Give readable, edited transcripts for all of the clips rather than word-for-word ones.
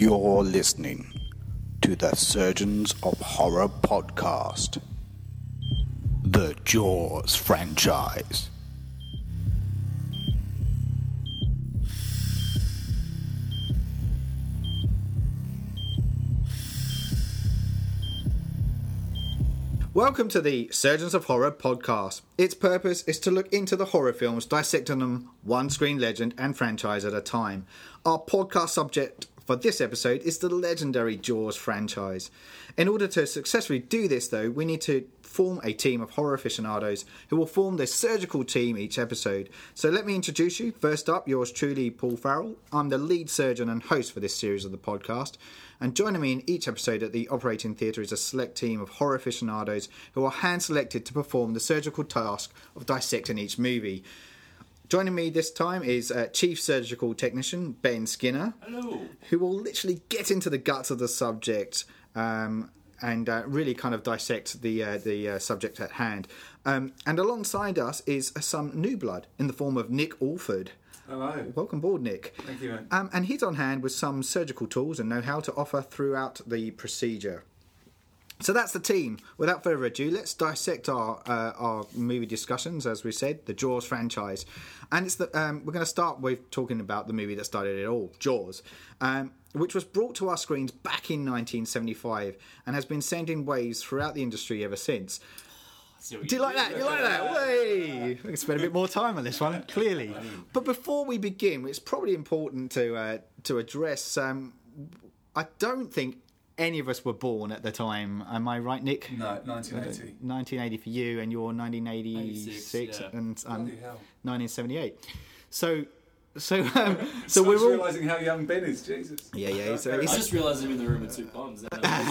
You're listening to the Surgeons of Horror podcast, the Jaws franchise. Welcome to the Surgeons of Horror podcast. Its purpose is to look into the horror films, dissecting them one screen legend and franchise at a time. Our podcast subject for this episode is the legendary Jaws franchise. In order to successfully do this, though, we need to form a team of horror aficionados who will form their surgical team each episode. So let me introduce you. First up, yours truly, Paul Farrell. I'm the lead surgeon and host for this series of the podcast. And joining me in each episode at the operating theatre is a select team of horror aficionados who are hand-selected to perform the surgical task of dissecting each movie. Joining me this time is Chief Surgical Technician Ben Skinner. Hello. Who will literally get into the guts of the subject and really kind of dissect the subject at hand. And alongside us is some new blood in the form of Nick Alford. Hello. Welcome aboard, Nick. Thank you, man. And he's on hand with some surgical tools and know-how to offer throughout the procedure. So that's the team. Without further ado, let's dissect our movie discussions, as we said, the Jaws franchise. And it's we're going to start with talking about the movie that started it all, Jaws, which was brought to our screens back in 1975 and has been sending waves throughout the industry ever since. Do you like that? You like that? Way! We can spend a bit more time on this one, clearly. But before we begin, it's probably important to address. I don't think any of us were born at the time. Am I right, Nick? No, 1980. 1980 for you, and you're 1986, yeah. and Bloody hell. 1978. So So we're all realising how young Ben is, Jesus. Yeah. I just realised I'm in the room with two bombs.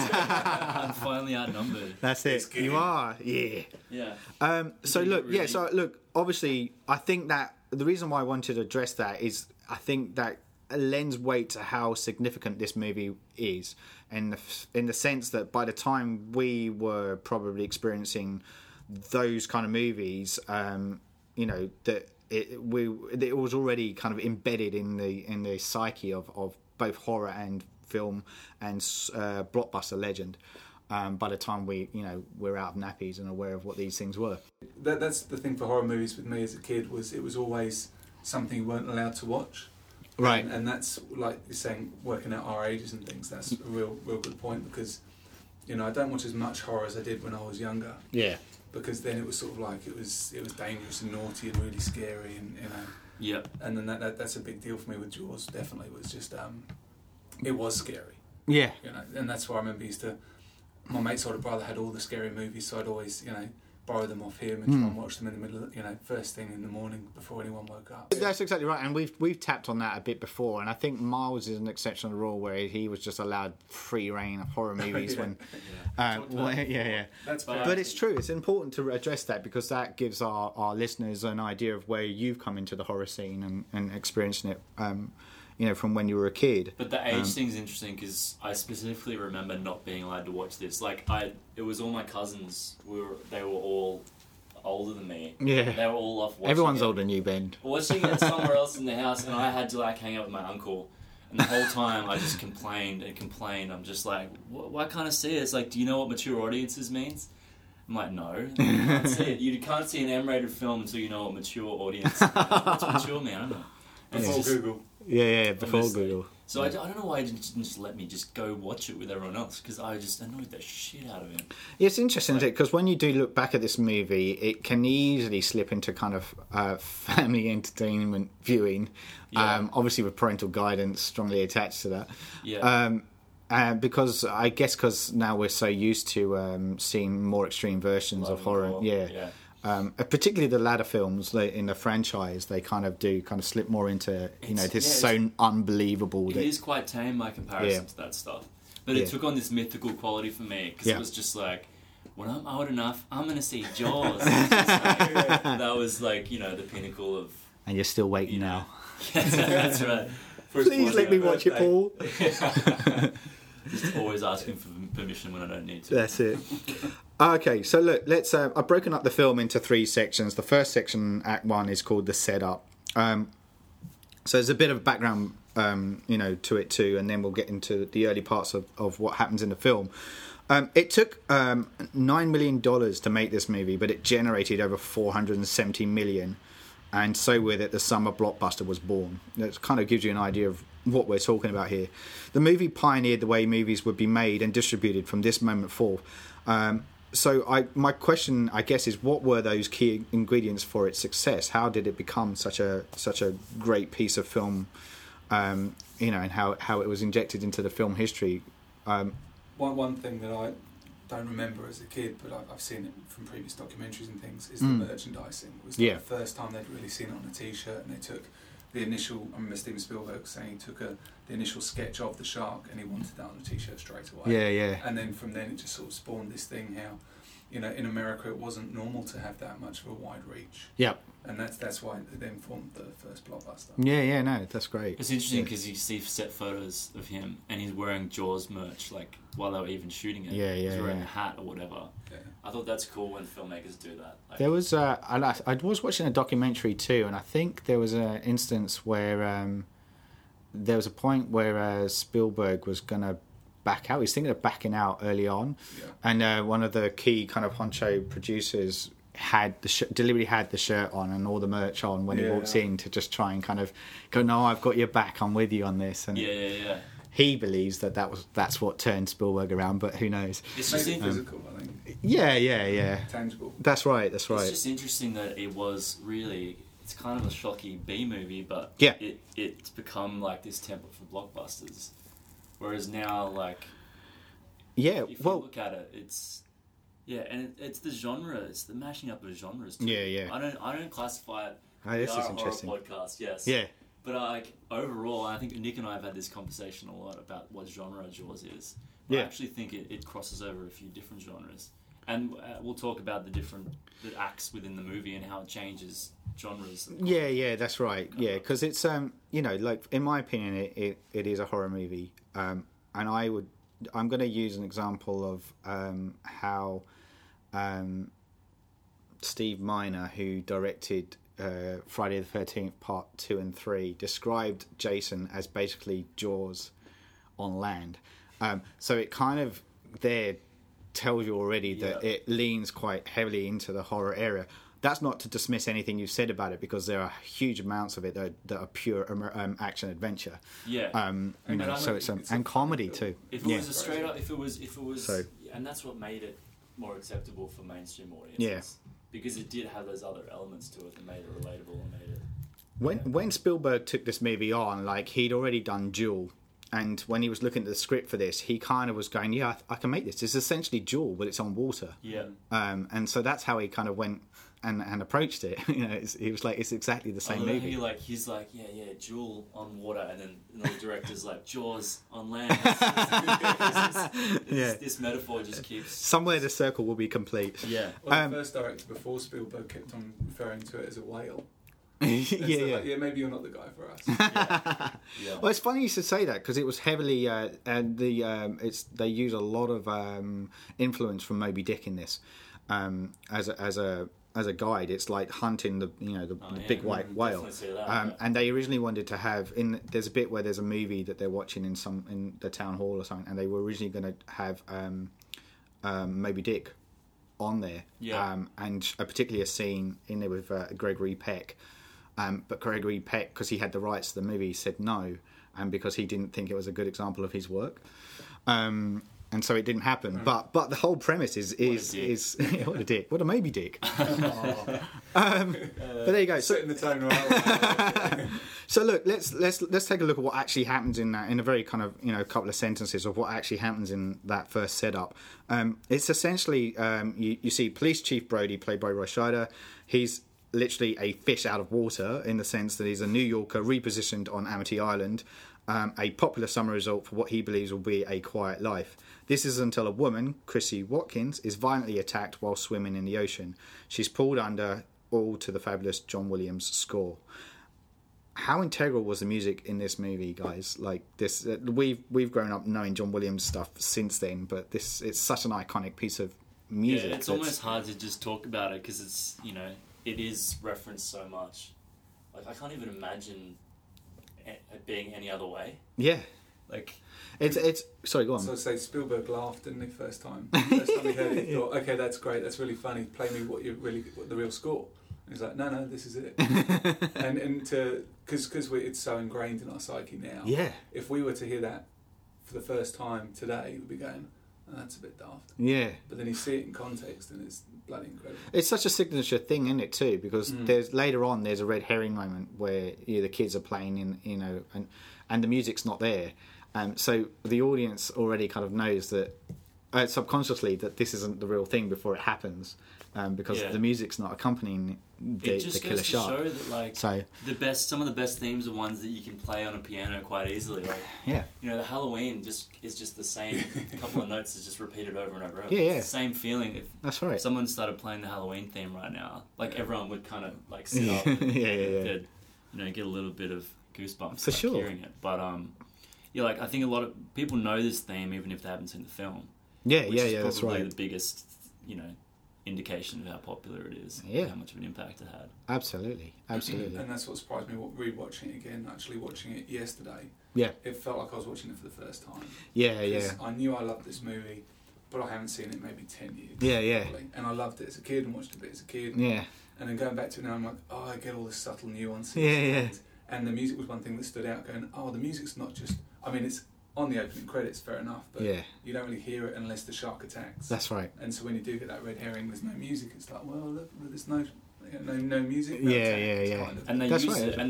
I'm finally outnumbered. That's it. good. You are, yeah. Yeah. So look. Obviously, I think that the reason why I wanted to address that is I think that lends weight to how significant this movie is, in the sense that by the time we were probably experiencing those kind of movies, that it was already kind of embedded in the psyche of both horror and film and blockbuster legend. By the time we're out of nappies and aware of what these things were. That's the thing for horror movies with me as a kid, was it was always something you weren't allowed to watch. Right. And that's, like you're saying, working out our ages and things, that's a real good point, because, I don't watch as much horror as I did when I was younger. Yeah. Because then it was sort of like it was dangerous and naughty and really scary, and Yep. And then that's a big deal for me with Jaws. Definitely was just it was scary. Yeah. And that's why I remember my mate's older brother had all the scary movies, so I'd always borrow them off him and try and watch them in the middle of, first thing in the morning before anyone woke up. That's exactly right, and we've tapped on that a bit before, and I think Miles is an exception to the rule where he was just allowed free reign of horror movies when. Yeah. That's fair. But it's true. It's important to address that because that gives our listeners an idea of where you've come into the horror scene and experiencing it. From when you were a kid. But the age thing's interesting because I specifically remember not being allowed to watch this. It was all my cousins. They were all older than me. Yeah. They were all off watching Everyone's it. older than you, Ben. Watching it somewhere else in the house, and I had to hang out with my uncle. And the whole time I just complained. I'm just like, why can't I see it? It's like, do you know what mature audiences means? I'm like, no, you can't see it. You can't see an M-rated film until you know what mature audience. What's mature mean? I don't know. Before Google. Yeah, before Honestly. Google. So I don't know why he didn't just let me just go watch it with everyone else, because I just annoyed the shit out of him. Yeah, it's interesting, isn't it? Because when you do look back at this movie, it can easily slip into kind of family entertainment viewing, obviously with parental guidance strongly attached to that. Yeah. Because now we're so used to seeing more extreme versions of horror. Yeah. Particularly the latter films in the franchise, they kind of slip more into so unbelievable. It is quite tame by comparison to that stuff, but it took on this mythical quality for me because it was just like, when I'm old enough, I'm gonna see Jaws. That was the pinnacle of. And you're still waiting now. That's right. Please let me watch it, Paul. Just always asking for permission when I don't need to. That's it. Okay, so look, let's. I've broken up the film into three sections. The first section, Act 1, is called the setup. So there's a bit of background, to it too, and then we'll get into the early parts of what happens in the film. It took $9 million to make this movie, but it generated over $470 million. And so with it, the summer blockbuster was born. That kind of gives you an idea of what we're talking about here. The movie pioneered the way movies would be made and distributed from this moment forth. My question, I guess, is what were those key ingredients for its success? How did it become such a great piece of film? And how it was injected into the film history. One thing that I don't remember as a kid, but I've seen it from previous documentaries and things, is the merchandising. It was the first time they'd really seen it on a T-shirt, and they took the initial. I remember Steven Spielberg saying he took the initial sketch of the shark and he wanted that on a T-shirt straight away. Yeah. And then from then it just sort of spawned this thing how, in America it wasn't normal to have that much of a wide reach. Yep. And that's why it then formed the first blockbuster. Yeah, no, that's great. It's interesting because you see set photos of him and he's wearing Jaws merch, like while they were even shooting it. Yeah. He's wearing a hat or whatever. Yeah. I thought that's cool when filmmakers do that. Like, There was I was watching a documentary too, and I think there was an instance where there was a point where Spielberg was going to back out. He was thinking of backing out early on, and one of the key kind of honcho producers had deliberately had the shirt on and all the merch on when he walks in to just try and kind of go, no, I've got your back, I'm with you on this. And he believes that's what turned Spielberg around, but who knows? It's just physical, I think. Yeah. Tangible. That's right. It's just interesting that it was really, it's kind of a shocky B movie, but it's become like this template for blockbusters. Whereas now, like, if you look at it, it's it's the genre, it's the mashing up of genres too. Yeah. I don't classify it. This We are is a interesting. horror podcast, yes. Yeah. But like overall, I think Nick and I have had this conversation a lot about what genre Jaws is. But I actually think it crosses over a few different genres, and we'll talk about the acts within the movie and how it changes genres. Yeah, that's right. Yeah, because it's like in my opinion, it is a horror movie, and I'm going to use an example of how Steve Miner, who directed Friday the 13th Part 2 and 3, described Jason as basically Jaws on land. So it kind of there tells you already that it leans quite heavily into the horror area. That's not to dismiss anything you've said about it, because there are huge amounts of it that are pure action adventure. Yeah. So it's and comedy too. If it was a straight up, if it was, and that's what made it more acceptable for mainstream audiences. Yeah. Because it did have those other elements to it that made it relatable and made it. When Spielberg took this movie on, like, he'd already done Duel, and when he was looking at the script for this, he kind of was going, "Yeah, I can make this. It's essentially Duel, but it's on water." Yeah. And so that's how he kind of went and approached it. He was like, it's exactly the same movie. He's like, Duel on water, and then the director's like, Jaws on land. This metaphor just keeps... Somewhere the circle will be complete. Yeah. Well, the first director before Spielberg kept on referring to it as a whale. Maybe you're not the guy for us. Well, it's funny you should say that, because it was heavily they use a lot of influence from Moby Dick in this as a guide. It's like hunting the big white whale. And they originally wanted to have there's a bit where there's a movie that they're watching in the town hall or something, and they were originally going to have Moby Dick on there, and particularly a scene in there with Gregory Peck. But Gregory Peck, because he had the rights to the movie, said no, and because he didn't think it was a good example of his work, and so it didn't happen. But the whole premise is what a dick, what a Moby Dick. But there you go. So, setting the tone right. So look, let's take a look at what actually happens in that, in a very kind of couple of sentences of what actually happens in that first setup. It's essentially you see Police Chief Brody, played by Roy Scheider. He's literally a fish out of water, in the sense that he's a New Yorker repositioned on Amity Island, a popular summer resort for what he believes will be a quiet life. This is until a woman, Chrissy Watkins, is violently attacked while swimming in the ocean. She's pulled under, all to the fabulous John Williams score. How integral was the music in this movie, guys? Like this, we've grown up knowing John Williams stuff since then, but it's such an iconic piece of music. Yeah, it's almost hard to just talk about it, because it's it is referenced so much. Like, I can't even imagine being any other way. Yeah. Like, It's sorry, go on. So I say Spielberg laughed, didn't he? First time he heard it, he thought, okay, that's great, that's really funny. Play me what the real score. And he's like, no, this is it. and because it's so ingrained in our psyche now. Yeah. If we were to hear that for the first time today, we'd be going, oh, that's a bit daft. Yeah. But then you see it in context, and it's bloody incredible. It's such a signature thing, isn't it, too? Because there's a red herring moment where the kids are playing and the music's not there. So the audience already kind of knows that subconsciously that this isn't the real thing before it happens, because the music's not accompanying the killer shark. It just goes to show that, like, some of the best themes are ones that you can play on a piano quite easily. Like, the Halloween is just the same couple of notes is just repeated over and over. Yeah, It's the same feeling. That's right. If someone started playing the Halloween theme right now, like everyone would kind of like sit up. Yeah. They'd, get a little bit of goosebumps for sure hearing it. But like I think a lot of people know this theme even if they haven't seen the film. Yeah, which is that's probably right. the biggest, indication of how popular it is. Yeah. How much of an impact it had. Absolutely. And that's what surprised me, rewatching it again, actually watching it yesterday. Yeah. It felt like I was watching it for the first time. Yeah. I knew I loved this movie, but I haven't seen it in maybe 10 years. Yeah. Probably. And I loved it as a kid and watched it a bit as a kid. Yeah. And then going back to it now, I'm like, oh, I get all the subtle nuances. Yeah. And the music was one thing that stood out, going, oh, the music's not just... I mean, it's on the opening credits, fair enough, but you don't really hear it unless the shark attacks. That's right. And so when you do get that red herring, there's no music, it's like, well, look, there's no music. Yeah. Kind of. And they That's use right. it, and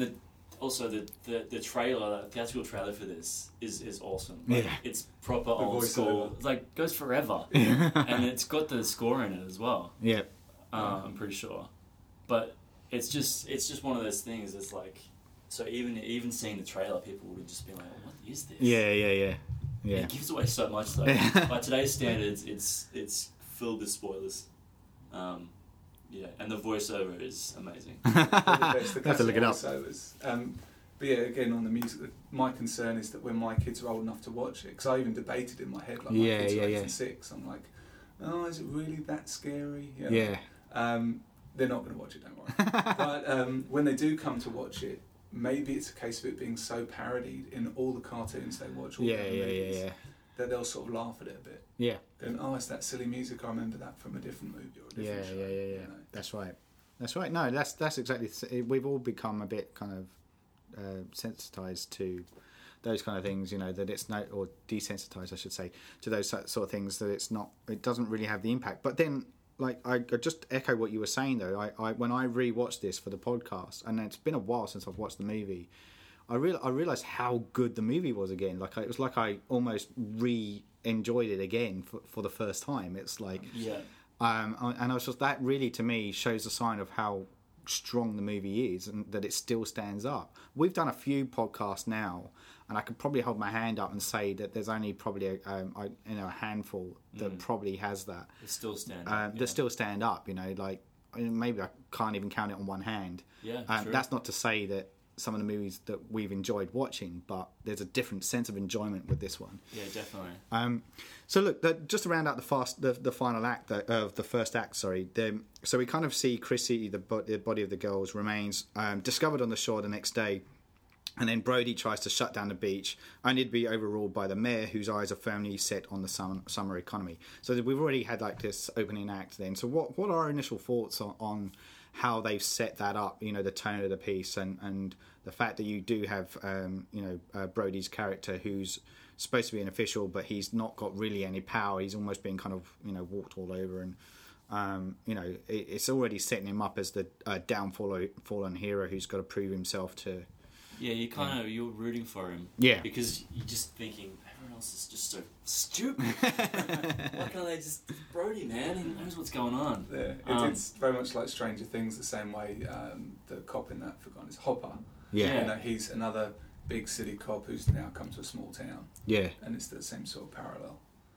the trailer, the theatrical trailer for this is awesome. Like, it's proper old school. It's like goes forever, and it's got the score in it as well. Yeah. I'm pretty sure, but it's just one of those things. It's like, so even seeing the trailer, people would just be like, "What is this?" Yeah. It gives away so much though. By today's standards, it's filled with spoilers. And the voiceover is amazing. Have to look it up. But yeah, again on the music, my concern is that when my kids are old enough to watch it, because I even debated in my head, like my kids are 8 and 6, I'm like, oh, is it really that scary? Yeah. They're not going to watch it, don't worry. But when they do come to watch it, maybe it's a case of it being so parodied in all the cartoons they watch, all the movies, that they'll sort of laugh at it a bit. Yeah. Going, oh, it's that silly music. I remember that from a different movie or a different show. Yeah. That's right. No, that's exactly. We've all become a bit kind of sensitized to those kind of things. That it's not, or desensitized, I should say, to those sort of things. That it's not. It doesn't really have the impact. But then, like, I just echo what you were saying though. I when I rewatched this for the podcast, and it's been a while since I've watched the movie. I realized how good the movie was again. Like, it was like I almost enjoyed it again for the first time. It's like, and I was just, that really to me shows a sign of how strong the movie is and that it still stands up. We've done a few podcasts now, and I could probably hold my hand up and say that there's only probably a handful that probably has that. That still stand up. That still stand up. Like, maybe I can't even count it on one hand. Yeah, true. That's not to say that some of the movies that we've enjoyed watching, but there's a different sense of enjoyment with this one. Yeah, definitely. So look, just to round out the final act of the first act, so we kind of see Chrissy, the body of the girl's remains, discovered on the shore the next day, and then Brody tries to shut down the beach, only to be overruled by the mayor, whose eyes are firmly set on the summer economy. So we've already had like this opening act then. So what are our initial thoughts on how they've set that up, the tone of the piece, and the fact that you do have, Brody's character who's supposed to be an official, but he's not got really any power. He's almost been kind of, walked all over, and, it's already setting him up as the fallen hero who's got to prove himself to... Yeah, you're rooting for him. Yeah. Because you're just thinking, everyone else is just so stupid. Why can't they just... Brody, man, he knows what's going on. Yeah, it's very much like Stranger Things, the same way the cop in that, forgotten, is Hopper. Yeah. He's another big city cop who's now come to a small town. Yeah. And it's the same sort of parallel.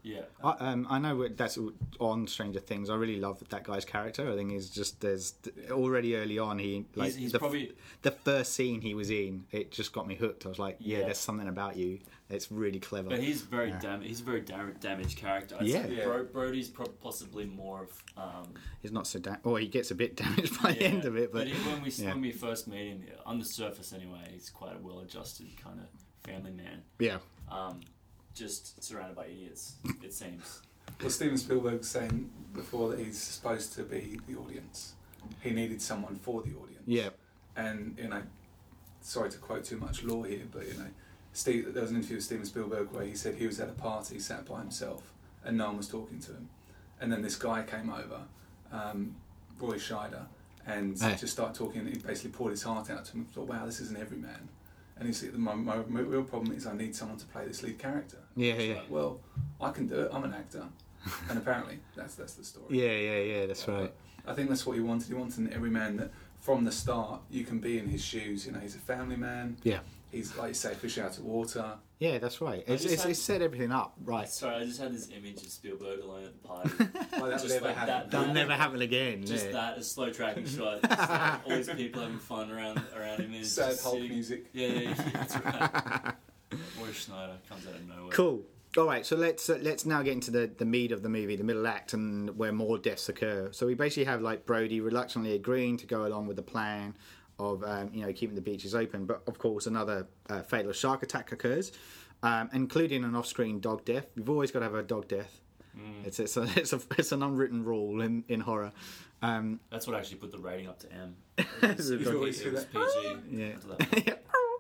Yeah. I know that's on Stranger Things. I really love that guy's character. I think he's just there's already early on he's probably the first scene he was in. It just got me hooked. I was like, yeah, Yeah. there's something about you. It's really clever. But he's very damaged character. I'd say Brody's possibly more of. He's not so or he gets a bit damaged by the end of it. But when we first meet him, on the surface anyway, he's quite a well-adjusted kind of family man. Yeah. Just surrounded by idiots, it seems. Well, Steven Spielberg's saying before that he's supposed to be the audience. He needed someone for the audience. Yeah. And sorry to quote too much lore here, but there was an interview with Steven Spielberg where he said he was at a party, sat by himself, and no one was talking to him. And then this guy came over, Roy Scheider, and just started talking. And he basically poured his heart out to him. And thought, "Wow, this is an everyman." And he said, "My real problem is I need someone to play this lead character." Yeah, like, well, I can do it. I'm an actor, and apparently that's the story. Yeah. That's right. I think that's what he wanted. He wanted an everyman that, from the start, you can be in his shoes. He's a family man. Yeah. He's, like you say, fish out of water. Yeah, that's right. It's set everything up right. Sorry, I just had this image of Spielberg alone at the party. That'll never happen again. Just that, a slow tracking shot. Just like all these people having fun around him. And sad Hulk music. Yeah, that's right. Roy Schneider comes out of nowhere. Cool. All right, so let's now get into the meat of the movie, the middle act, and where more deaths occur. So we basically have like Brody reluctantly agreeing to go along with the plan of keeping the beaches open, but of course another fatal shark attack occurs, including an off-screen dog death. You've always got to have a dog death. It's an unwritten rule in horror. That's what actually put the rating up to M. You always hear that. PG. Yeah.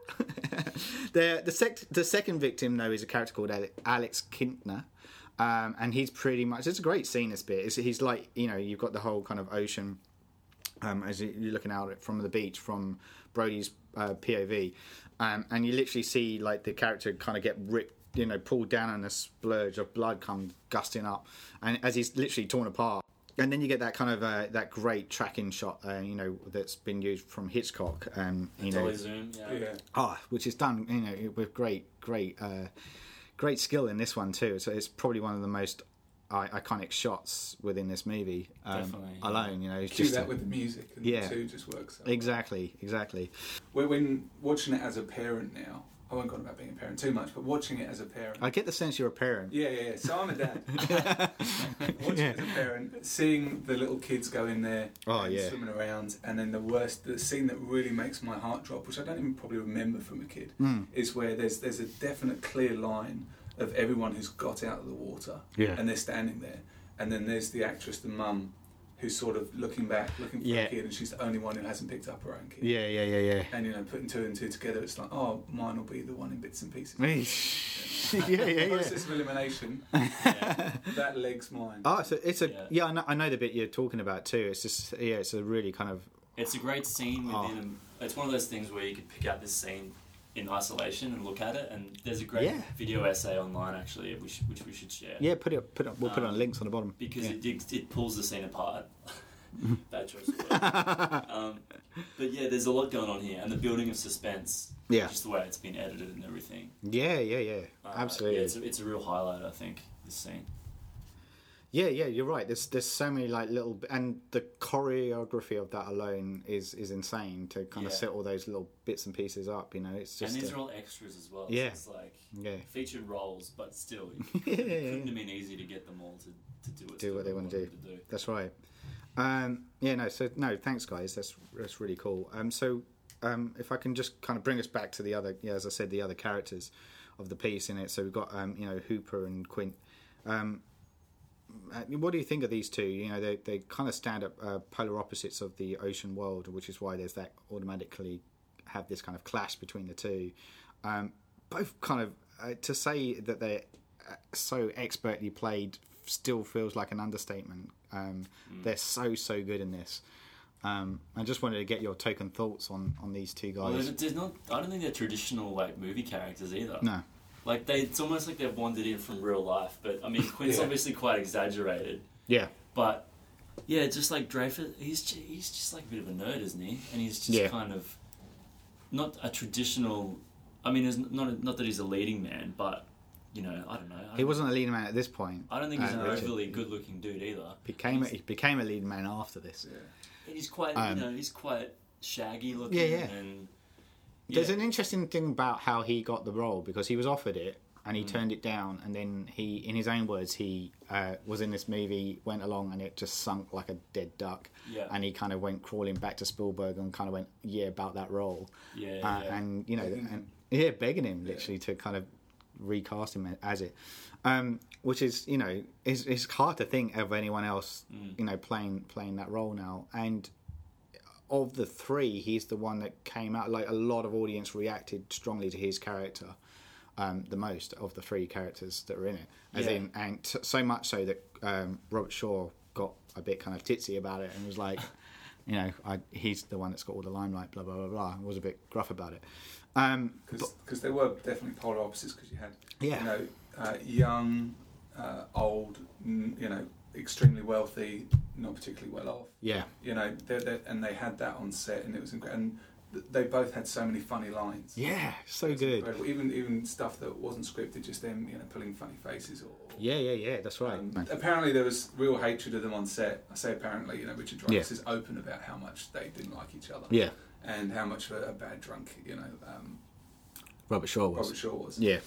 The second victim though is a character called Alex Kintner. And he's pretty much, it's a great scene, this bit. He's like, you've got the whole kind of ocean as you're looking out from the beach from Brody's POV, and you literally see like the character kind of get ripped, pulled down, and a splurge of blood come gusting up, and as he's literally torn apart. And then you get that kind of that great tracking shot, that's been used from Hitchcock, Dolly zoom, which is done, with great skill in this one too. So it's probably one of the most iconic shots within this movie. Definitely. Alone, it's do just that with the music, and the two just works. Exactly. When watching it as a parent now, I won't go on about being a parent too much, but watching it as a parent, I get the sense you're a parent. Yeah. So I'm a dad. Watching it as a parent, seeing the little kids go in there swimming around, and then the scene that really makes my heart drop, which I don't even probably remember from a kid, is where there's a definite clear line of everyone who's got out of the water, and they're standing there, and then there's the actress, the mum, who's sort of looking for a kid, and she's the only one who hasn't picked up her own kid. Yeah. And putting two and two together, it's like, oh, mine will be the one in bits and pieces. Yeah. Process of elimination. That leg's mine. Oh, so it's I know the bit you're talking about too. It's just it's a really kind of. It's a great scene within. It's one of those things where you could pick out this scene in isolation and look at it, and there's a great video essay online actually, which we should share. Yeah, we'll put it on links on the bottom because it pulls the scene apart. Bad choice of words. But there's a lot going on here, and the building of suspense. Just the way it's been edited and everything. Yeah. Absolutely. It's a real highlight, I think, this scene. Yeah, you're right. There's so many like little, and the choreography of that alone is insane to kind of set all those little bits and pieces up. It's just. And these are all extras as well. Yeah. So it's like featured roles, but still, it couldn't have been easy to get them all to do what they want to do. That's right. Thanks guys. That's really cool. If I can just kind of bring us back to the other, as I said, the other characters of the piece in it. So we've got Hooper and Quint. What do you think of these two? They kind of stand up polar opposites of the ocean world, which is why there's that automatically have this kind of clash between the two. Both kind of to say that they're so expertly played still feels like an understatement. They're so good in this. I just wanted to get your token thoughts on these two guys. Well, I don't think they're traditional like movie characters either. No. Like it's almost like they've wandered in from real life, but I mean Quint's obviously quite exaggerated. Yeah. But just like Dreyfus, he's just like a bit of a nerd, isn't he? And he's just kind of not a traditional. I mean, it's not that he's a leading man, but you know, I don't know. He wasn't a leading man at this point. I don't think he's an Richard. overly good-looking dude either. He became a leading man after this. Yeah. And he's quite, he's quite shaggy looking. Yeah. And There's an interesting thing about how he got the role, because he was offered it and he turned it down, and then he, in his own words, he was in this movie, went along, and it just sunk like a dead duck. Yeah. And he kind of went crawling back to Spielberg and kind of went, about that role. Yeah. And you know, begging him literally to kind of recast him as it, which is, you know, it's hard to think of anyone else, you know, playing that role now. And of the three, he's the one that came out, like, a lot of audience reacted strongly to his character, the most of the three characters that were in it, so much so that Robert Shaw got a bit kind of titsy about it and was like, you know, he's the one that's got all the limelight, blah blah blah blah, and was a bit gruff about it, because there were definitely polar opposites, because you had Yeah. you know, young, old, you know, extremely wealthy, not particularly well off. Yeah. You know, and they had that on set, and it was incredible. And they both had so many funny lines. Yeah, so It's good. incredible. Even stuff that wasn't scripted, just them, you know, pulling funny faces. Yeah, that's right. Apparently, there was real hatred of them on set. I say apparently, you know, Richard Dreyfuss is open about how much they didn't like each other. Yeah. And how much of a bad drunk, you know, Robert Shaw was. Yeah.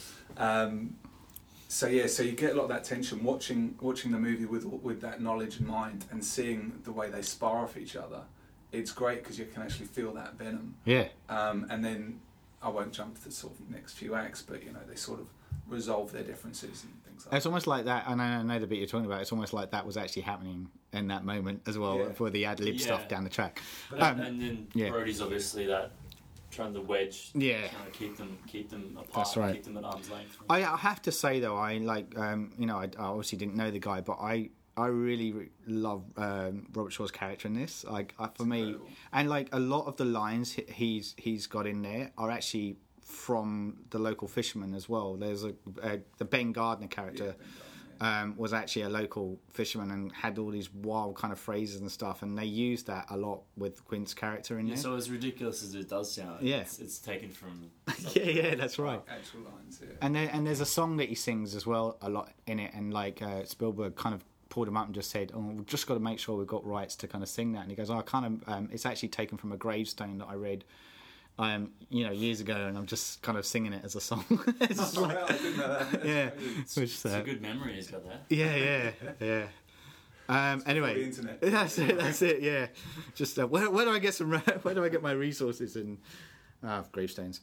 So you get a lot of that tension watching the movie with that knowledge in mind, and seeing the way they spar off each other. It's great because you can actually feel that venom. Yeah. And then I won't jump to the sort of next few acts, but you know, they sort of resolve their differences and things like that. It's almost like that, and I know the bit you're talking about. It's almost like that was actually happening in that moment as well, for the ad lib stuff down the track. And then Brody's obviously that trying to wedge, trying to keep them apart, That's right. keep them at arm's length. I have to say though, I like, you know, I obviously didn't know the guy, but I really love Robert Shaw's character in this. Like, for me, incredible. And like a lot of the lines he's got in there are actually from the local fishermen as well. There's the Ben Gardner character. Was actually a local fisherman and had all these wild kind of phrases and stuff, and they used that a lot with Quint's character in there. So as ridiculous as it does sound, it's taken from yeah, that's right. Actual lines, And there's a song that he sings as well a lot in it, and like Spielberg kind of pulled him up and just said, we've just got to make sure we've got rights to kind of sing that. And he goes, I kind of it's actually taken from a gravestone that I read you know, years ago, and I'm just kind of singing it as a song. It's just like, I didn't know that. yeah, it's a good memory he's got there. Yeah. Anyway, the internet. That's it. Yeah, just where do I get where do I get my resources and gravestones?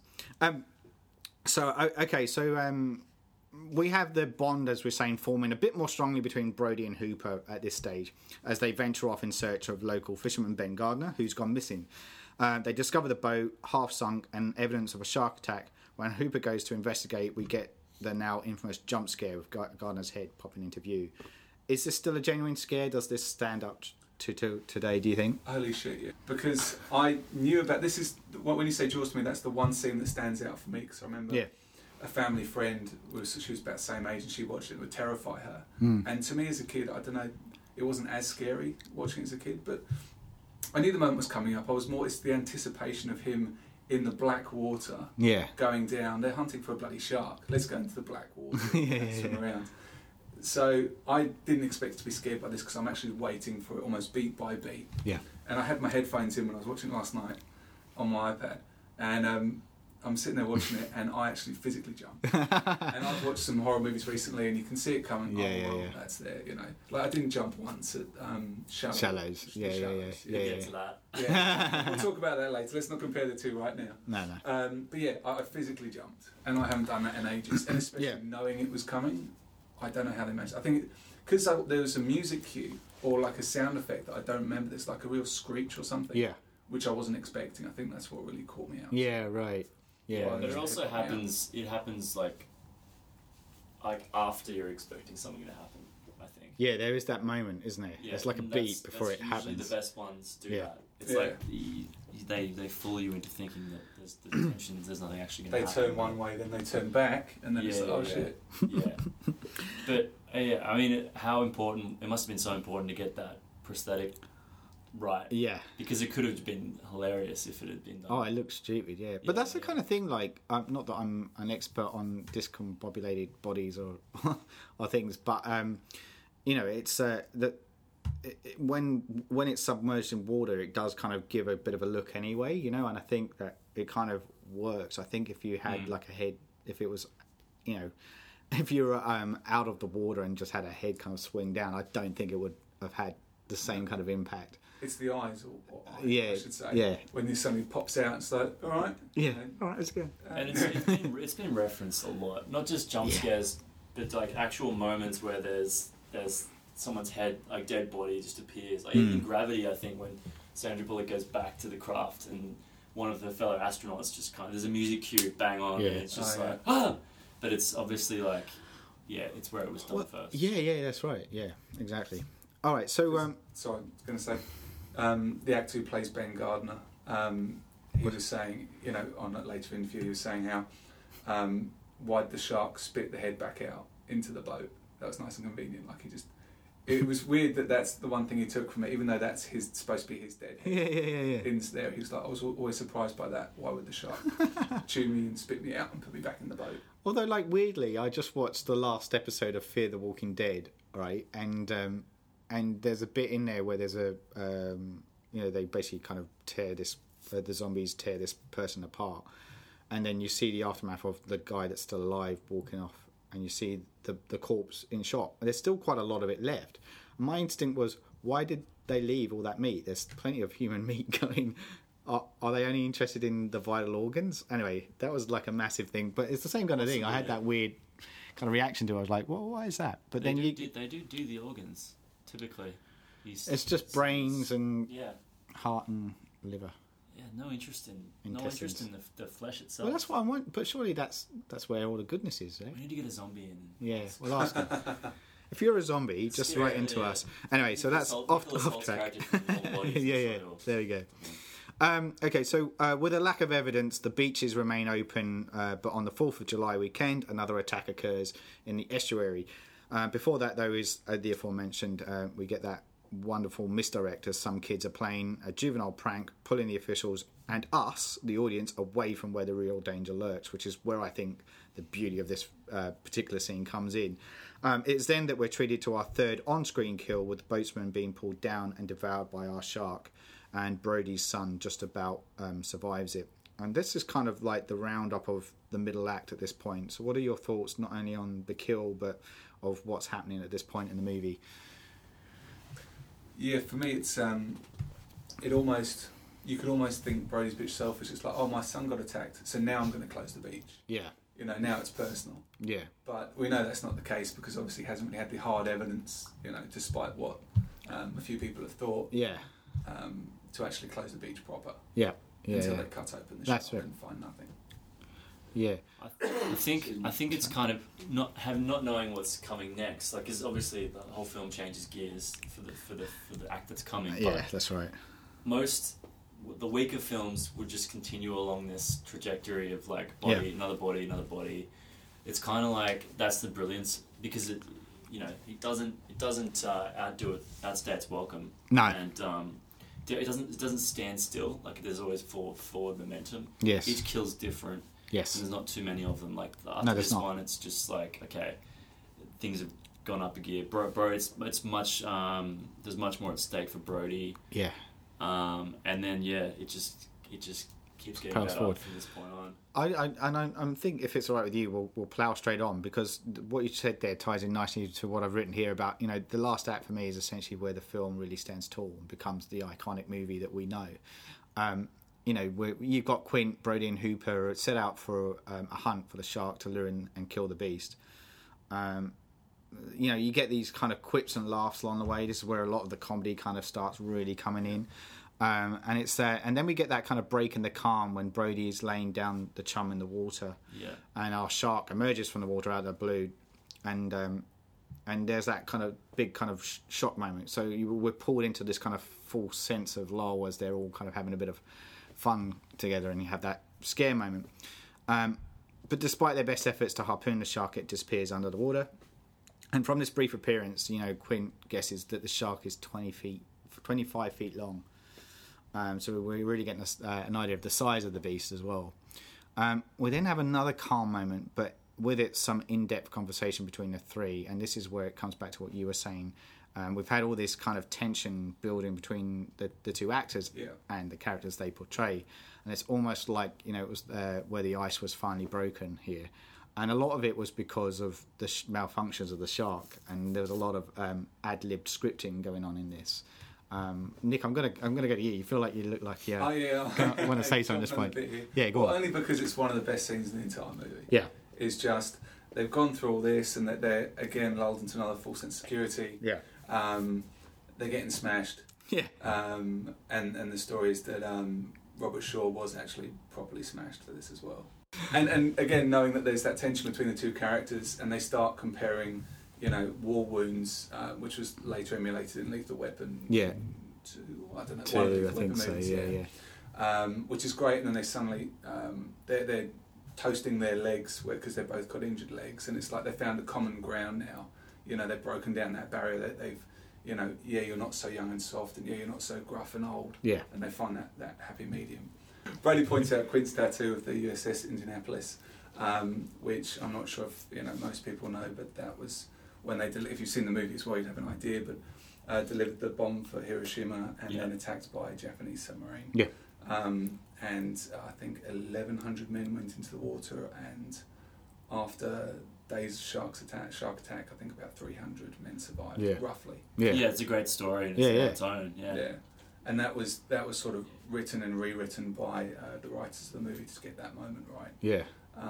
We have the bond, as we're saying, forming a bit more strongly between Brody and Hooper at this stage, as they venture off in search of local fisherman Ben Gardner, who's gone missing. They discover the boat half sunk and evidence of a shark attack. When Hooper goes to investigate, we get the now infamous jump scare with Gardner's head popping into view. Is this still a genuine scare? Does this stand up to today, do you think? Holy shit, yeah. Because I knew about this. Is when you say Jaws to me, that's the one scene that stands out for me, because I remember a family friend she was about the same age, and she watched it. It would terrify her. And to me as a kid, I don't know, it wasn't as scary watching it as a kid, but I knew the moment was coming up. It's the anticipation of him in the black water, going down. They're hunting for a bloody shark. Let's go into the black water and swim around. So I didn't expect to be scared by this, because I'm actually waiting for it almost beat by beat. Yeah. And I had my headphones in when I was watching it last night on my iPad, and I'm sitting there watching it, and I actually physically jumped. And I've watched some horror movies recently, and you can see it coming. That's there, you know. Like, I didn't jump once at Shallows. Yeah. Get to that. Yeah. We'll talk about that later. Let's not compare the two right now. No. But yeah, I physically jumped, and I haven't done that in ages. And especially knowing it was coming, I don't know how they managed. I think because there was a music cue or like a sound effect that I don't remember. There's like a real screech or something. Yeah. Which I wasn't expecting. I think that's what really caught me out. Yeah. Right. Yeah. But it also happens. It happens like after you're expecting something to happen. I think. Yeah, there is that moment, isn't there? Yeah, there's like a beat before it happens. Usually the best ones do that. It's like they fool you into thinking that there's tension. There's nothing actually going to happen. They turn one way, then they turn back, and then it's like, oh shit. Yeah. But I mean, how important? It must have been so important to get that prosthetic right. Yeah. Because it could have been hilarious if it had been done. Oh, it looks stupid, yeah. But that's the kind of thing, like, not that I'm an expert on discombobulated bodies or or things, but, it's that when it's submerged in water, it does kind of give a bit of a look anyway, and I think that it kind of works. I think if you had, like, a head, if it was, if you were out of the water and just had a head kind of swing down, I don't think it would have had the same kind of impact. It's the eyes, or yeah, I should say. Yeah. When this suddenly pops out, it's like, all right. Yeah. All right, let's go. And it's been referenced a lot, not just jump scares, but like actual moments where there's someone's head, like dead body, just appears. Like in Gravity, I think when Sandra Bullock goes back to the craft and one of the fellow astronauts just there's a music cue bang on, and it's just but it's obviously like, it's where it was done first. Yeah, that's right. Yeah, exactly. All right, so sorry, I was going to say, the actor who plays Ben Gardner, he was saying, on a later interview, he was saying how why'd the shark spit the head back out into the boat? That was nice and convenient. Like it was weird that's the one thing he took from it, even though that's supposed to be his dead head. Yeah. Into there, he was like, I was always surprised by that. Why would the shark chew me and spit me out and put me back in the boat? Although, like, weirdly, I just watched the last episode of Fear the Walking Dead, right? And there's a bit in there where there's they basically kind of tear the zombies tear this person apart, and then you see the aftermath of the guy that's still alive walking off, and you see the corpse in shot. And there's still quite a lot of it left. My instinct was, why did they leave all that meat? There's plenty of human meat going. Are they only interested in the vital organs? Anyway, that was like a massive thing. But it's the same kind of thing. I had that weird kind of reaction to it. I was like, well, why is that? But they do the organs. Typically, it's just brains and heart and liver. Yeah, no interest in the flesh itself. Well, that's what I want. But surely that's where all the goodness is. Eh? We need to get a zombie in. Yeah, we'll ask him. If you're a zombie, just write into us. Anyway, so that's off track. Yeah. There we go. Okay, so with a lack of evidence, the beaches remain open, but on the 4th of July weekend, another attack occurs in the estuary. Before that, though, is the aforementioned, we get that wonderful misdirect as some kids are playing a juvenile prank, pulling the officials and us, the audience, away from where the real danger lurks, which is where I think the beauty of this particular scene comes in. It's then that we're treated to our third on-screen kill, with the boatsman being pulled down and devoured by our shark, and Brody's son just about survives it. And this is kind of like the roundup of the middle act at this point. So what are your thoughts, not only on the kill, but of what's happening at this point in the movie? Yeah, for me, it's you could almost think Brody's a bit selfish. It's like, oh, my son got attacked, so now I'm going to close the beach. Yeah. Now it's personal. Yeah. But we know that's not the case, because obviously he hasn't really had the hard evidence, despite what a few people have thought. Yeah. To actually close the beach proper. Yeah. Until they cut open the shark and find nothing. Yeah. I think it's kind of not knowing what's coming next. Like, because obviously the whole film changes gears for the act that's coming. Yeah, that's right. The weaker films would just continue along this trajectory of like body, another body. It's kind of like that's the brilliance, because it doesn't outstay its welcome. No. And it doesn't stand still. Like, there's always forward momentum. Yes. Each kill's different. Yes. And there's not too many of them. Like after this one, it's just like, okay, things have gone up a gear. Bro, it's much. There's much more at stake for Brody. Yeah. And then it just keeps getting better forward from this point on. I'm thinking, if it's all right with you, we'll plough straight on, because what you said there ties in nicely to what I've written here about, the last act for me is essentially where the film really stands tall and becomes the iconic movie that we know. You've got Quint, Brody and Hooper set out for a hunt for the shark to lure in and kill the beast. You get these kind of quips and laughs along the way. This is where a lot of the comedy kind of starts really coming in. And it's there, and then we get that kind of break in the calm when Brody is laying down the chum in the water, and our shark emerges from the water out of the blue, and there's that kind of big kind of shock moment. So we're pulled into this kind of false sense of lull as they're all kind of having a bit of fun together, and you have that scare moment. But despite their best efforts to harpoon the shark, it disappears under the water. And from this brief appearance, Quint guesses that the shark is 20 25 feet long. So we're really getting an idea of the size of the beast as well. We then have another calm moment, but with it some in-depth conversation between the three, and this is where it comes back to what you were saying. We've had all this kind of tension building between the two actors and the characters they portray, and it's almost like, you know, it was where the ice was finally broken here, and a lot of it was because of the malfunctions of the shark, and there was a lot of ad-libbed scripting going on in this. Nick, I'm gonna go to you. You feel like you look like I want to say something at this point. Yeah, go on. Only because it's one of the best scenes in the entire movie. Yeah, it's just they've gone through all this, and that they're again lulled into another false sense of security. Yeah. They're getting smashed. Yeah. And the story is that Robert Shaw was actually properly smashed for this as well. And again, knowing that there's that tension between the two characters, and they start comparing, you know, war wounds, which was later emulated in Lethal Weapon. Yeah. To, I don't know. Two, I think so. Movies, yeah. Which is great, and then they suddenly they're toasting their legs because they've both got injured legs, and it's like they found a common ground now. You know, they've broken down that barrier that they've, you know, you're not so young and soft, and you're not so gruff and old. Yeah. And they find that happy medium. Brady points out Quint's tattoo of the USS Indianapolis, which I'm not sure if, you know, most people know, but that was when they if you've seen the movie as well, you'd have an idea, but delivered the bomb for Hiroshima and then attacked by a Japanese submarine. Yeah. And I think 1,100 men went into the water, and after days of shark attack, I think about 300 men survived, roughly. Yeah, it's a great story. And it's got its own. Yeah. And that was sort of written and rewritten by the writers of the movie to get that moment right. Yeah.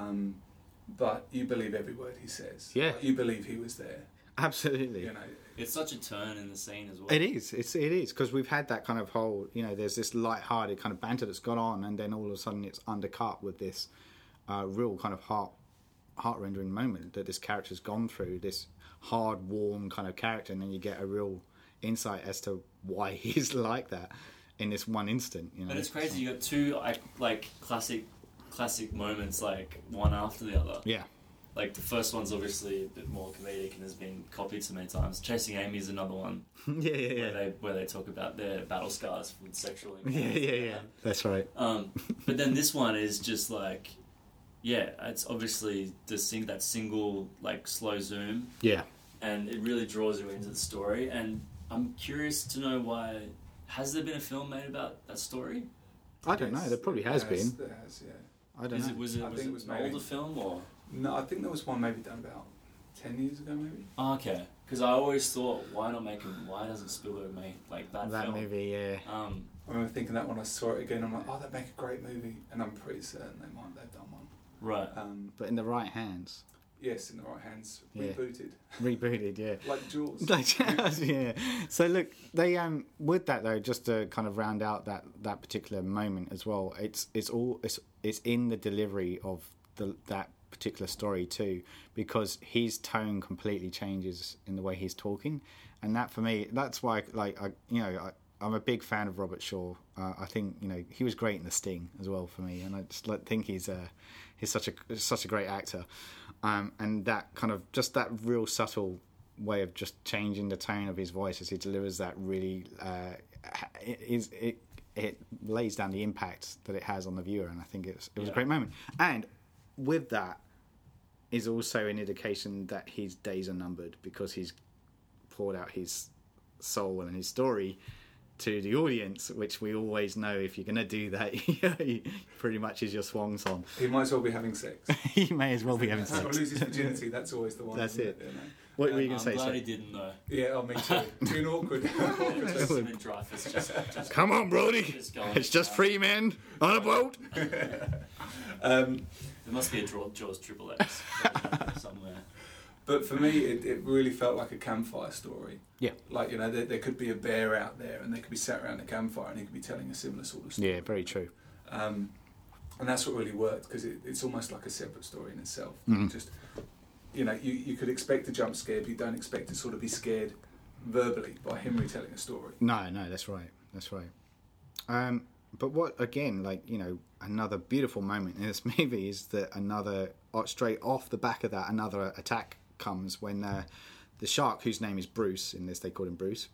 But you believe every word he says. Yeah. Like, you believe he was there. Absolutely. You know, it's such a turn in the scene as well. It is because we've had that kind of whole, you know, there's this light-hearted kind of banter that's gone on, and then all of a sudden it's undercut with this real kind of heart-rendering moment that this character's gone through, this hard, warm kind of character, and then you get a real insight as to why he's like that in this one instant. You know, but it's crazy. You got two like classic moments, like one after the other. Yeah. Like the first one's obviously a bit more comedic and has been copied so many times. Chasing Amy is another one. Yeah. Where they talk about their battle scars from sexual. Yeah. That's right. But then this one is just like, it's obviously that single like slow zoom. Yeah. And it really draws you into the story. And I'm curious to know why. Has there been a film made about that story? I don't know. There probably has been. There has, yeah. I don't know. Was it an older film or? No, I think there was one maybe done about 10 years ago, maybe. Oh, okay. Because I always thought, why doesn't Spielberg make like that film? Movie, yeah. I remember thinking that when I saw it again, I'm like, oh, that'd make a great movie, and I'm pretty certain they've done one. Right. But in the right hands. Yes, in the right hands. Yeah. Rebooted, yeah. Like Jaws. Yeah. So look, they with that though, just to kind of round out that particular moment as well. It's in the delivery of that particular story too, because his tone completely changes in the way he's talking, and that for me, that's why I'm a big fan of Robert Shaw. I think, you know, he was great in The Sting as well for me, and I just think he's such a great actor, and that kind of just that real subtle way of just changing the tone of his voice as he delivers that really it lays down the impact that it has on the viewer, and I think it was a great moment. And with that is also an indication that his days are numbered, because he's poured out his soul and his story to the audience, which we always know if you're going to do that, he pretty much is your swan song. He might as well be having sex. He may as well be having sex. Or lose his virginity, that's always the one. That's it. You know? What were you going to say? I'm glad he didn't know. Yeah, me too. Too awkward. Just come on, Brody. It's just 3 men on a boat. There must be a Jaws Triple X somewhere. But for me, it really felt like a campfire story. Yeah. Like, you know, there could be a bear out there, and they could be sat around a campfire, and he could be telling a similar sort of story. Yeah, very true. And that's what really worked, because it's almost like a separate story in itself. Mm-hmm. Just, you know, you could expect a jump scare, but you don't expect to sort of be scared verbally by him retelling a story. No, that's right. That's right. But what, again, like, you know, another beautiful moment in this movie is that straight off the back of that, another attack comes when the shark, whose name is Bruce, in this they call him Bruce,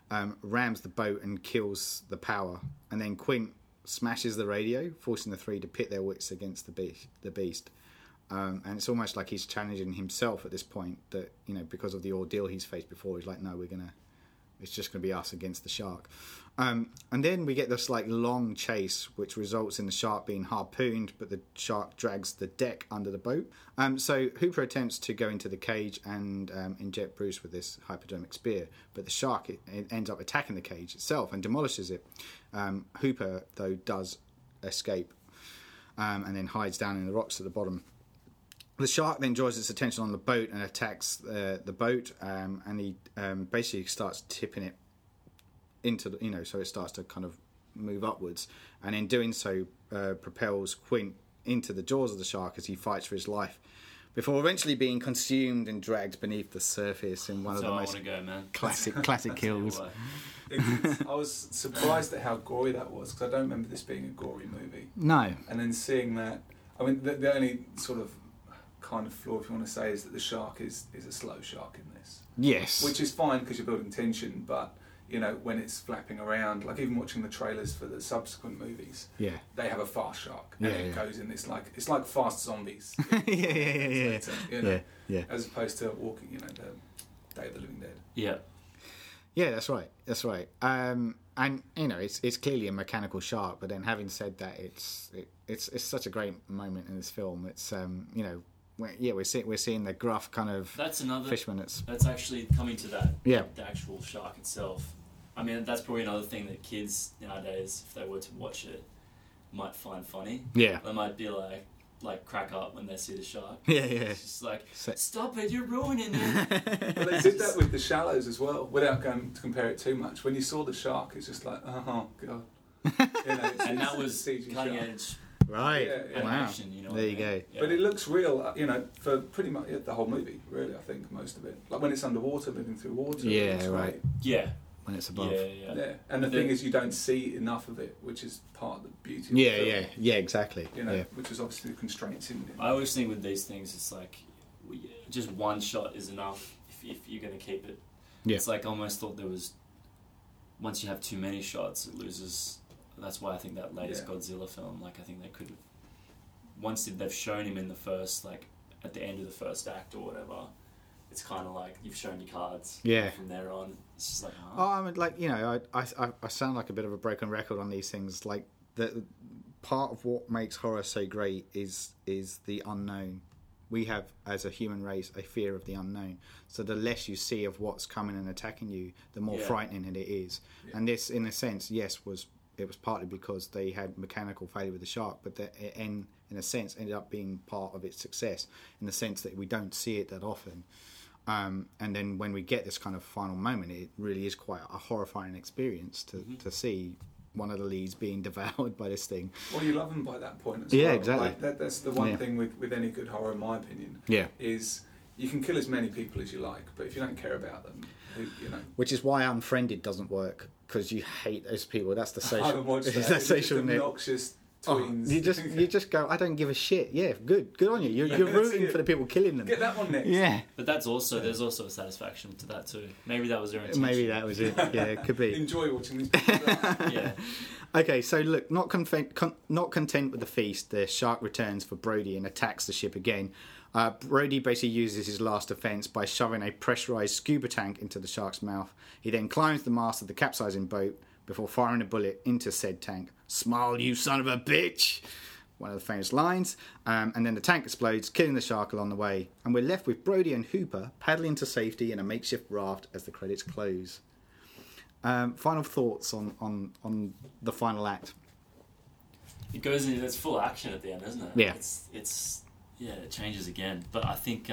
rams the boat and kills the power. And then Quint smashes the radio, forcing the three to pit their wits against the beast. And it's almost like he's challenging himself at this point, that, you know, because of the ordeal he's faced before, he's like, no, it's just going to be us against the shark. And then we get this like long chase, which results in the shark being harpooned, but the shark drags the deck under the boat. So Hooper attempts to go into the cage and inject Bruce with this hypodermic spear, but the shark it ends up attacking the cage itself and demolishes it. Hooper, though, does escape and then hides down in the rocks at the bottom. The shark then draws its attention on the boat and attacks the boat, and he basically starts tipping it into the, so it starts to kind of move upwards, and in doing so propels Quint into the jaws of the shark as he fights for his life, before eventually being consumed and dragged beneath the surface in one of the most classic kills. I was surprised at how gory that was, because I don't remember this being a gory movie. No. And then seeing that, I mean, the only sort of kind of flaw, if you want to say, is that the shark is a slow shark in this. Yes. Which is fine because you're building tension, but when it's flapping around, like even watching the trailers for the subsequent movies, they have a fast shark, and it goes in this it's like Fast Zombies. Yeah. As opposed to walking, the Day of the Living Dead. Yeah. Yeah, that's right. And it's clearly a mechanical shark. But then, having said that, it's such a great moment in this film. It's we're seeing the gruff kind of fisherman. That's actually coming to that. Yeah. The actual shark itself. I mean, that's probably another thing that kids nowadays, if they were to watch it, might find funny. Yeah. They might be like crack up when they see the shark. Yeah. It's just like, stop it, you're ruining it. Well, they did that with The Shallows as well, without going to compare it too much. When you saw the shark, it's just like, oh god. And that was cutting edge. Right. Yeah. Wow. Animation, there you go. Yeah. But it looks real, for pretty much the whole movie, really, I think, most of it. Like when it's underwater, moving through water. Yeah, it looks right. great. Yeah. When it's above. Yeah. And the thing is, you don't see enough of it, which is part of the beauty of Yeah, the film. yeah, exactly. Which is obviously the constraints in it. I always think with these things, it's like, just one shot is enough if you're going to keep it. Yeah. It's like I almost thought there was, once you have too many shots, it loses. That's why I think that latest Godzilla film, I think they could have, once they've shown him in the first, at the end of the first act or whatever, it's kind of like you've shown your cards. Yeah. From there on, it's just like. I mean, I sound like a bit of a broken record on these things. Like the part of what makes horror so great is the unknown. We have, as a human race, a fear of the unknown. So the less you see of what's coming and attacking you, the more frightening it is. Yeah. And this, in a sense, it was partly because they had mechanical failure with the shark, but in a sense ended up being part of its success, in the sense that we don't see it that often. And then when we get this kind of final moment, it really is quite a horrifying experience to see one of the leads being devoured by this thing. Well, you love them by that point as well. Yeah, exactly. That's the one thing with any good horror, in my opinion, is you can kill as many people as you like, but if you don't care about them, Which is why Unfriended doesn't work, because you hate those people. That's the social... I haven't watched that. That's social obnoxious tweens. You just go, I don't give a shit. Yeah, good on you. You're rooting for the people killing them. Get that one next. Yeah. But there's also a satisfaction to that too. Maybe that was their intention. Maybe that was it. Yeah, it could be. Enjoy watching these people. Yeah. Okay, so look, not content with the feast, the shark returns for Brody and attacks the ship again. Brody basically uses his last defence by shoving a pressurised scuba tank into the shark's mouth. He then climbs the mast of the capsizing boat before firing a bullet into said tank. "Smile, you son of a bitch!" One of the famous lines. And then the tank explodes, killing the shark along the way. And we're left with Brody and Hooper paddling to safety in a makeshift raft as the credits close. Final thoughts on the final act. It goes into it's full action at the end, isn't it? Yeah. It changes again. But I think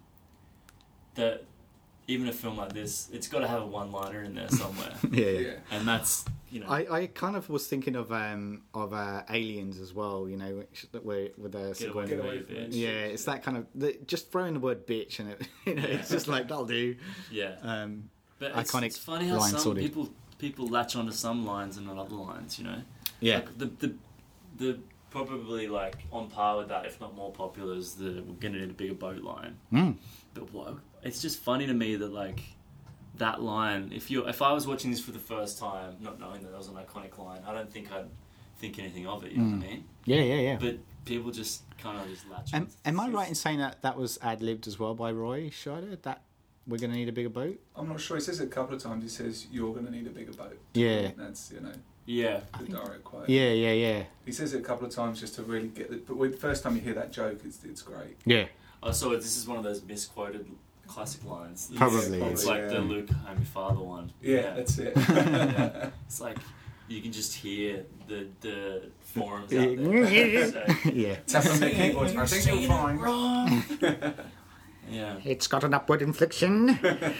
that even a film like this, it's got to have a one-liner in there somewhere. Yeah. And that's I kind of was thinking of Aliens as well. With the Get away from me, bitch. Yeah, it's that kind of just throwing the word bitch in it. It's just like that'll do. Yeah. But iconic. It's funny how line some sorted. people latch onto some lines and not other lines. Yeah. The probably on par with that, if not more popular, is the "we're gonna need a bigger boat" line. Mm. But it's just funny to me that that line, if I was watching this for the first time, not knowing that was an iconic line, I don't think I'd think anything of it, you know what I mean? Yeah. But people just kind of just latch on. Am I right in saying that was ad-libbed as well by Roy Scheider, that we're going to need a bigger boat? I'm not sure. He says it a couple of times. He says, you're going to need a bigger boat. Yeah. That's, Yeah. the direct quote. Yeah. He says it a couple of times just to really get it. But the first time you hear that joke, it's great. Yeah. Oh, so this is one of those misquoted classic lines. Probably. It's like the Luke, I'm your father one. Yeah, that's it. Yeah. It's like you can just hear the forums out there. So, Yeah. Tap on their keyboards. I think you'll find. Wrong. Yeah. It's got an upward inflection.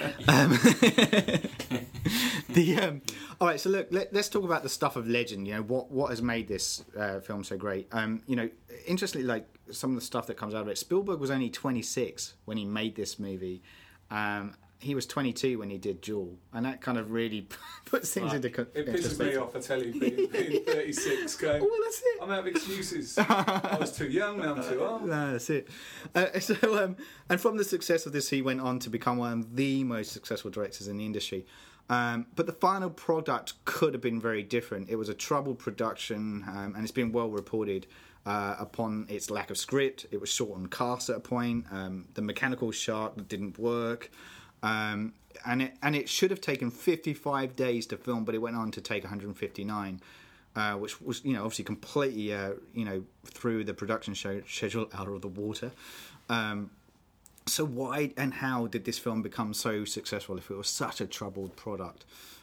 All right, so look, let's talk about the stuff of legend. What has made this film so great? Interestingly, like some of the stuff that comes out of it. Spielberg was only 26 when he made this movie. He was 22 when he did Duel, and that kind of really puts things into It pisses me off, I tell you, being 36, going, well, that's it. I'm out of excuses. I was too young, now I'm too old. No, that's it. And from the success of this, he went on to become one of the most successful directors in the industry. But the final product could have been very different. It was a troubled production, and it's been well reported upon its lack of script. It was short on cast at a point. The mechanical shark didn't work. And it should have taken 55 days to film, but it went on to take 159, which was obviously completely threw the production schedule out of the water. So why and how did this film become so successful if it was such a troubled product?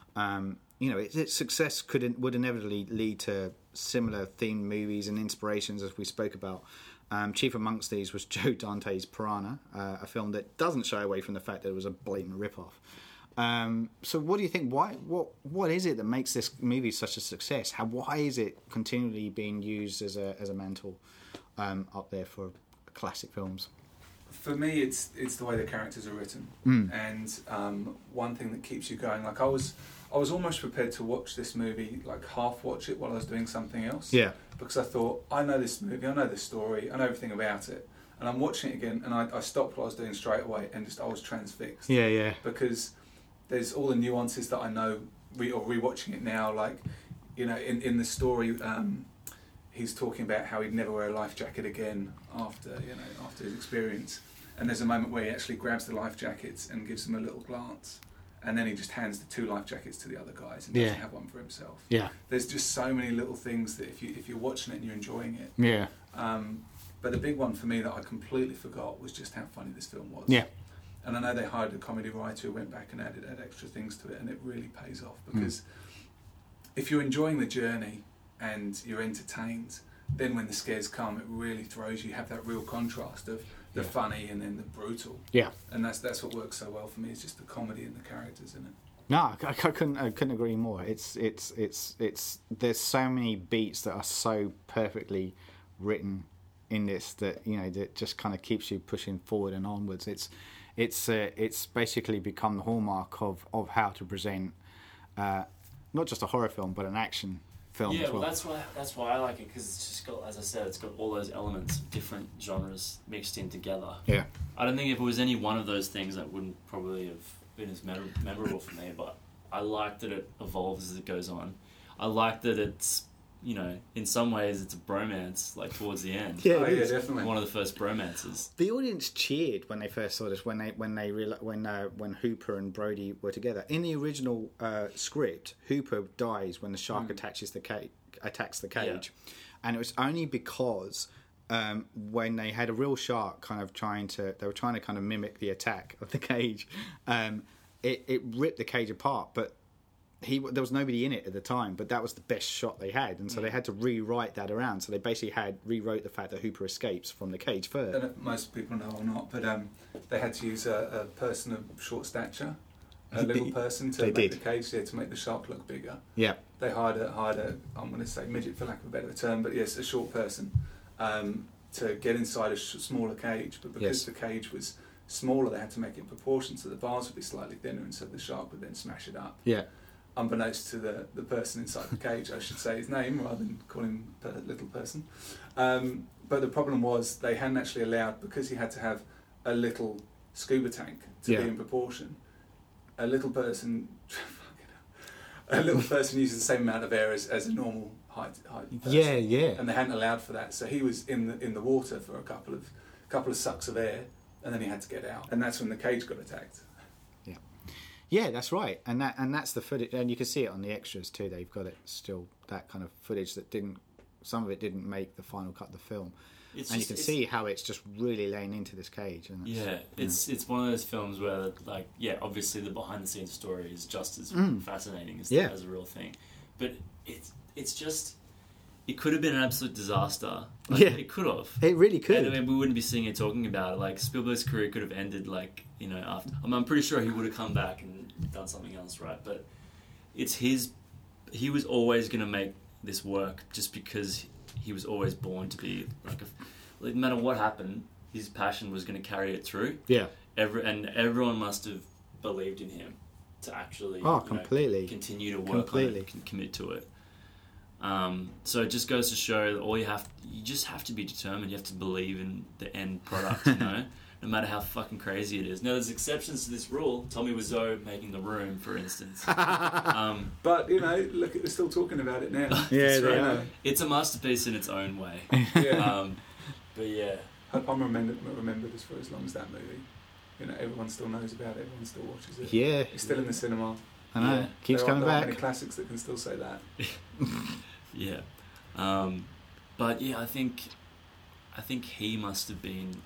Its success would inevitably lead to similar themed movies and inspirations, as we spoke about. Chief amongst these was Joe Dante's Piranha, a film that doesn't shy away from the fact that it was a blatant rip-off. So what do you think? What is it that makes this movie such a success? Why is it continually being used as a mantle up there for classic films? For me, it's the way the characters are written, and one thing that keeps you going. Like I was almost prepared to watch this movie, like half watch it while I was doing something else. Yeah. Because I thought, I know this movie, I know this story, I know everything about it, and I'm watching it again, and I stopped what I was doing straight away, and I was transfixed. Yeah. Because there's all the nuances that I know, rewatching it now, like in the story. He's talking about how he'd never wear a life jacket again after his experience, and there's a moment where he actually grabs the life jackets and gives them a little glance, and then he just hands the 2 life jackets to the other guys and doesn't have one for himself. Yeah. There's just so many little things that if you're watching it and you're enjoying it. Yeah. But the big one for me that I completely forgot was just how funny this film was. Yeah. And I know they hired a comedy writer who went back and added extra things to it, and it really pays off because if you're enjoying the journey and you're entertained, then when the scares come, it really throws you. You have that real contrast of the funny and then the brutal. Yeah. And that's what works so well for me. Is just the comedy and the characters in it. No, I couldn't agree more. It's there's so many beats that are so perfectly written in this that that just kind of keeps you pushing forward and onwards. It's basically become the hallmark of how to present not just a horror film but an action film as well. That's why I like it, because it's just got, as I said, it's got all those elements of different genres mixed in together. Yeah. I don't think if it was any one of those things, that wouldn't probably have been as memorable for me, but I like that it evolves as it goes on. I like that it's, in some ways it's a bromance, like towards the end. Yeah, definitely. One of the first bromances. The audience cheered when they first saw this, when Hooper and Brody were together. In the original script, Hooper dies when the shark attacks the cage, and it was only because when they had a real shark they were trying to kind of mimic the attack of the cage. It ripped the cage apart, but there was nobody in it at the time, but that was the best shot they had, and so they had to rewrite that around. So they basically rewrote the fact that Hooper escapes from the cage first. I don't know if most people know or not, but they had to use a person of short stature, a little person to make the cage there to make the shark look bigger. Yeah. They hired a I'm going to say midget for lack of a better term, but yes, a short person to get inside a smaller cage. But because the cage was smaller, they had to make it in proportion, so the bars would be slightly thinner, and so the shark would then smash it up. Yeah. Unbeknownst to the person inside the cage, I should say his name rather than call him little person. But the problem was they hadn't actually allowed, because he had to have a little scuba tank to be in proportion, a little person uses the same amount of air as a normal height person. Yeah. And they hadn't allowed for that, so he was in the water for a couple of sucks of air, and then he had to get out, and that's when the cage got attacked. Yeah, that's right, and that's the footage, and you can see it on the extras too. They've got it still, that kind of footage that some of it didn't make the final cut of the film, you can see how it's just really laying into this cage. And it's one of those films where, like, obviously the behind the scenes story is just as fascinating as a real thing, but it's just. It could have been an absolute disaster. It could have. It really could. And I mean, we wouldn't be sitting here talking about it. Like, Spielberg's career could have ended, like, after. I'm pretty sure he would have come back and done something else, right? But it's his. He was always going to make this work just because he was always born to be like no matter what happened, his passion was going to carry it through. Yeah. Everyone must have believed in him to actually completely continue to work on it and commit to it. So it just goes to show that you just have to be determined. You have to believe in the end product, no matter how fucking crazy it is. Now, there's exceptions to this rule. Tommy Wiseau making The Room, for instance. But look, we're still talking about it now. Yeah, they are. It's a masterpiece in its own way. Yeah. But yeah, I'm remembered as for as long as that movie. Everyone still knows about it. Everyone still watches it. Yeah, it's still in the cinema. I know. Yeah. Keeps coming back. Many classics that can still say that. Yeah, but yeah, I think he must have been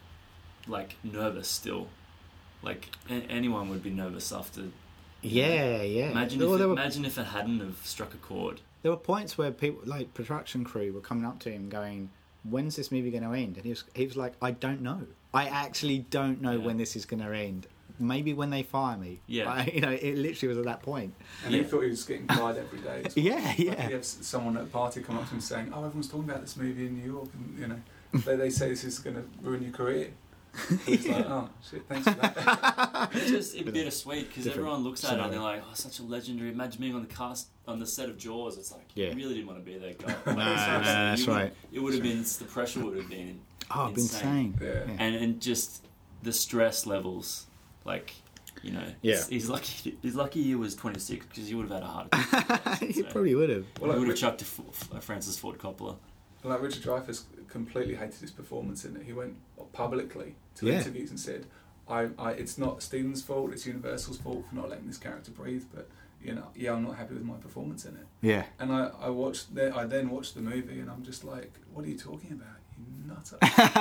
like nervous still. Like anyone would be nervous after. Yeah. Imagine if it hadn't have struck a chord. There were points where people, like production crew, were coming up to him going, "When's this movie going to end?" And he was like, "I don't know. I actually don't know when this is going to end. Maybe when they fire me." Yeah. It literally was at that point. And he thought he was getting fired every day. Well. Yeah. Like you have someone at a party come up to him saying, "Oh, everyone's talking about this movie in New York, and they say this is going to ruin your career." So he's like, "Oh shit, thanks for that." It's bittersweet because everyone looks at it and they're like, "Oh, such a legendary." Imagine being on the set of Jaws. It's like you really didn't want to be there, guy. That's right. It would have been the pressure would have been insane. Yeah. And just the stress levels. Like, he's lucky he was 26 because he would have had a heart attack. He probably would have. Well, he would have chucked a Francis Ford Coppola. Like Richard Dreyfuss completely hated his performance in it. He went publicly to interviews and said, "It's not Steven's fault. It's Universal's fault for not letting this character breathe. But I'm not happy with my performance in it." Yeah. And I then watched the movie, and I'm just like, "What are you talking about? You nutter!"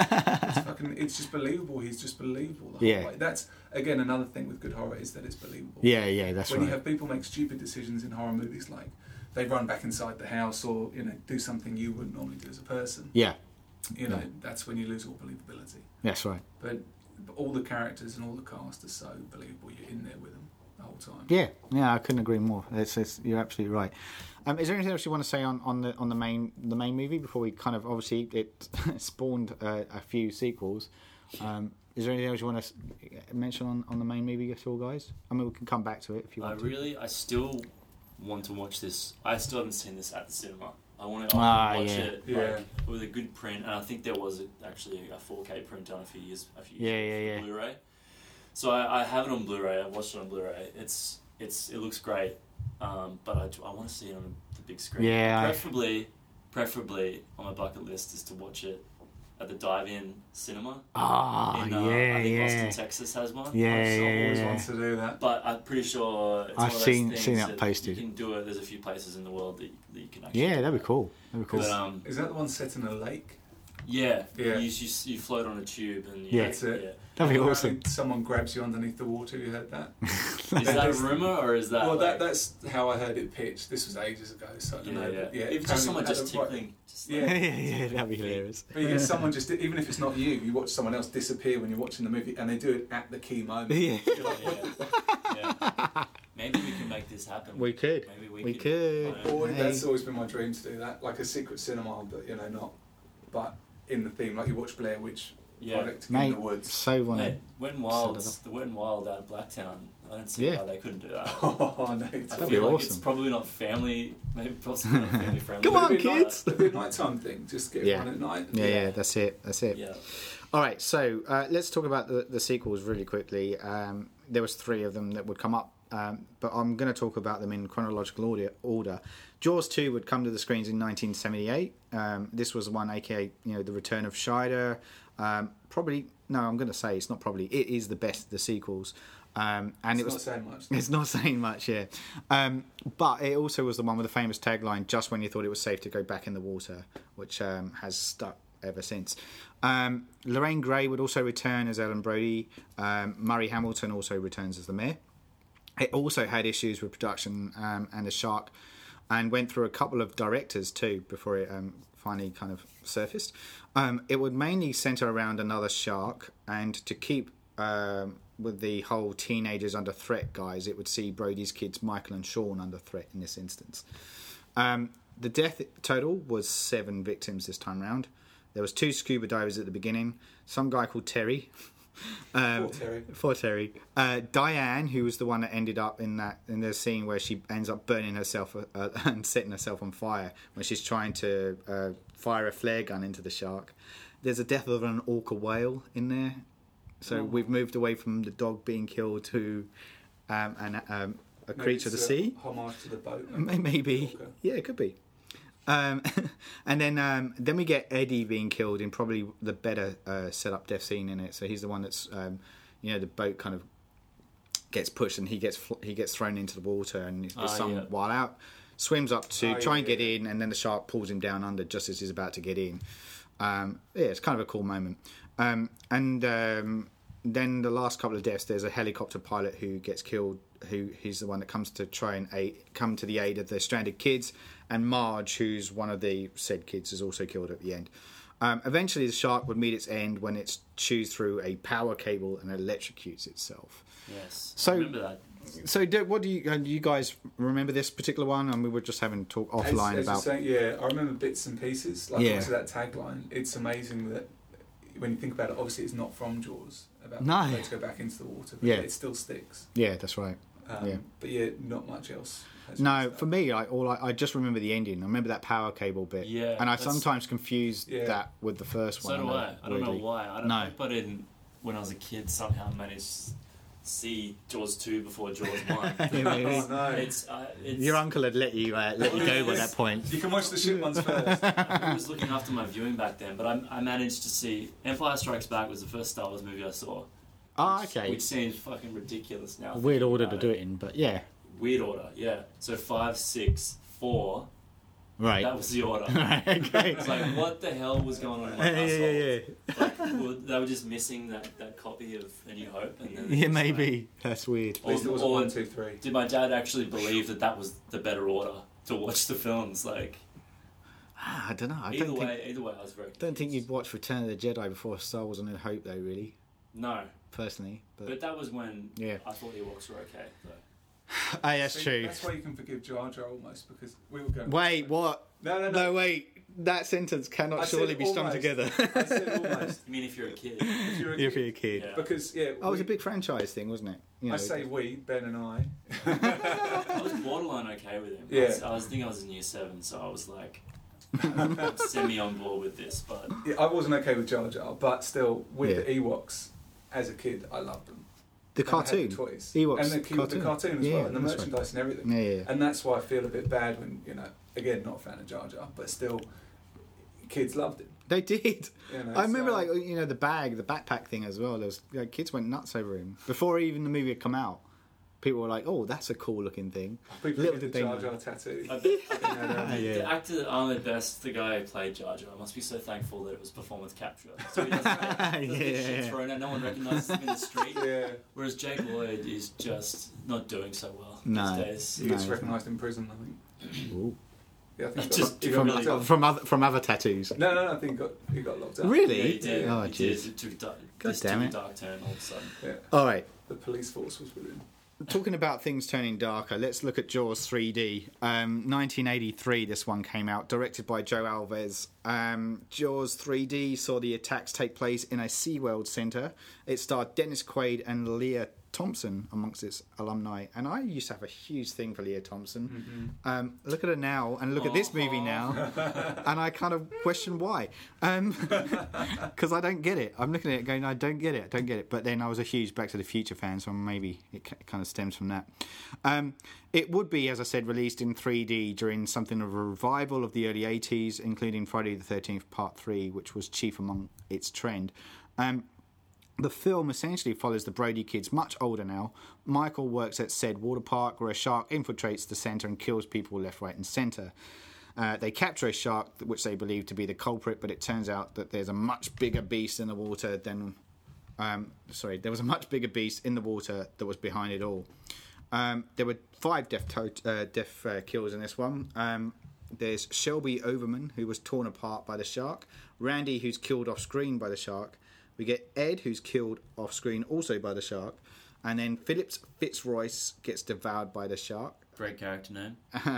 It's just believable. He's just believable the whole way. That's again another thing with good horror is that it's believable. Yeah, that's when right. you have people make stupid decisions in horror movies, like they run back inside the house or do something you wouldn't normally do as a person. Yeah. That's when you lose all believability. That's right. But all the characters and all the cast are so believable. You're in there with them the whole time. Yeah, I couldn't agree more. You're absolutely right. Is there anything else you want to say on the main movie before we kind of obviously it spawned a few sequels? Is there anything else you want to mention on the main movie at all, guys? I mean, we can come back to it if you want. I still want to watch this. I still haven't seen this at the cinema. I want to watch it with a good print, and I think there was actually a 4K print done a few years ago on Blu-ray. So I have it on Blu-ray. I watched it on Blu-ray. It looks great, but I want to see it on the big screen. Yeah, Preferably on my bucket list is to watch it at the Dive-In Cinema. I think Austin, Texas has one. I always wanted to do that. But I'm pretty sure it's I've one of seen those things that posted. You can do it. There's a few places in the world that you can actually. Yeah, that'd be cool. But, is that the one set in a lake? Yeah. You float on a tube and that's it. Yeah. That'd be awesome. Someone grabs you underneath the water. You heard that? Is that a rumor or is that? Well, that's how I heard it pitched. This was ages ago, so I don't know. Yeah. If just someone just tickling. That'd be hilarious. But you someone just, even if it's not you watch someone else disappear when you're watching the movie, and they do it at the key moment. Yeah. Maybe we can make this happen. We could. Maybe we could. That's always been my dream to do that, like a secret cinema, but but in the theme, like you watch Blair Witch. Project in the woods. So the Wet n Wild out of Blacktown. I don't see why they couldn't do that. Oh no, that'd be awesome. It's probably not family. Maybe possibly not family friendly. Come on, kids! It'd be a nighttime thing. Just get one at night. Yeah, that's it. Yeah. All right, so let's talk about the sequels really quickly. there was 3 of them that would come up. But I'm going to talk about them in chronological order. Jaws 2 would come to the screens in 1978. This was the one, aka the Return of Scheider. Probably, no, I'm going to say it's not probably. It is the best of the sequels. And it's not saying much. It's not saying much, yeah. But it also was the one with the famous tagline, "Just when you thought it was safe to go back in the water," which has stuck ever since. Lorraine Gray would also return as Ellen Brody. Murray Hamilton also returns as the mayor. It also had issues with production and the shark, and went through a couple of directors too before it finally kind of surfaced. It would mainly centre around another shark, and to keep with the whole teenagers under threat guys, it would see Brody's kids Michael and Sean under threat in this instance. The death total was 7 victims this time round. There was 2 scuba divers at the beginning, some guy called Terry. For Terry. Diane, who was the one that ended up in the scene where she ends up burning herself and setting herself on fire when she's trying to fire a flare gun into the shark. There's a death of an orca whale in there. So we've moved away from the dog being killed to a creature of the sea. Homage to the boat. Maybe. Orca. Yeah, it could be. And then we get Eddie being killed in probably the better set up death scene in it. So he's the one that's the boat kind of gets pushed and he gets thrown into the water, and while out swims up to try and get in, and then the shark pulls him down under just as he's about to get in. It's kind of a cool moment. Then the last couple of deaths, there's a helicopter pilot who gets killed. He's the one that comes to try and come to the aid of the stranded kids, and Marge, who's one of the said kids, is also killed at the end. Eventually, the shark would meet its end when it chews through a power cable and electrocutes itself. Yes, So, I remember that. So, what do you guys remember this particular one? And we were just having a talk offline as about. Saying, yeah, I remember bits and pieces. Like obviously that tagline. It's amazing that when you think about it, obviously it's not from Jaws. Let's go back into the water. But it still sticks. Yeah, that's right. But yeah, not much else. No, for me, I just remember the ending. I remember that power cable bit. Yeah, and I sometimes confused that with the first one. So do I. I don't know why. I didn't. When I was a kid, somehow managed to see Jaws 2 before Jaws 1. Oh, no. It's your uncle had let you go at that point. You can watch the shit ones first. I was looking after my viewing back then, but I managed to see Empire Strikes Back was the first Star Wars movie I saw. Oh, okay. Which seems fucking ridiculous now. Weird order to do it in, but yeah. Weird order, yeah. So 5, 6, 4. Right. That was the order. Okay. It's like, what the hell was going on in my household? Like, they were just missing that copy of A New Hope. And then maybe. That's weird. At least it was 1, 2, 3. Did my dad actually believe that was the better order to watch the films? Like, I don't know. Either way, I was very confused. Don't think you'd watch Return of the Jedi before Star Wars A New Hope, though, really. No. Personally. But that was when I thought Ewoks were okay, though. That's true. That's why you can forgive Jar Jar almost, because we were going. Wait, what? No, wait. That sentence cannot surely be strung together. I said almost. I mean, if you're a kid. If you're a kid. Yeah. Because, it was a big franchise thing, wasn't it? I say we, Ben and I. I was borderline okay with him. Yeah. I was in year 7, so I was like semi on board with this. But yeah, I wasn't okay with Jar Jar, but still, with the Ewoks, as a kid, I loved them. The cartoon, the toys, Ewoks, and the cartoon as well, and the merchandise and everything. Yeah. And that's why I feel a bit bad when again, not a fan of Jar Jar, but still, kids loved it. They did. I remember, the backpack thing as well. There was kids went nuts over him before even the movie had come out. People were like, "Oh, that's a cool looking thing." Little did they know. Jar Jar tattoo. The actor Ahmed Best, the guy who played Jar Jar, must be so thankful that it was performance capture. So he doesn't get shit thrown out. No one recognises him in the street. Yeah. Whereas Jake Lloyd is just not doing so well these days. He gets recognised in prison, I think. Ooh. Yeah, I think from other tattoos. No, I think he got locked up. Really? Yeah, he did. Oh, jeez. It took damn a it. dark turn all of a sudden. Yeah. All right. The police force was with him. Talking about things turning darker, let's look at Jaws 3D. 1983, this one came out, directed by Joe Alves. Jaws 3D saw the attacks take place in a SeaWorld centre. It starred Dennis Quaid and Leah Thompson amongst its alumni, and I used to have a huge thing for Leah Thompson. Look at her now, and look at this movie now, and I kind of question why, because I don't get it. I'm looking at it going, I don't get it. But then I was a huge Back to the Future fan, so maybe it kind of stems from that. It would be, as I said, released in 3D during something of a revival of the early 80s, including Friday the 13th Part 3, which was chief among its trend. The film essentially follows the Brody kids, much older now. Michael works at said water park where a shark infiltrates the centre and kills people left, right and centre. They capture a shark, which they believe to be the culprit, but it turns out that there's a much bigger beast in the water than... there was a much bigger beast in the water that was behind it all. There were 5 death kills in this one. There's Shelby Overman, who was torn apart by the shark. Randy, who's killed off screen by the shark. We get Ed, who's killed off screen also by the shark. And then Phillips Fitzroyce gets devoured by the shark. Great character name.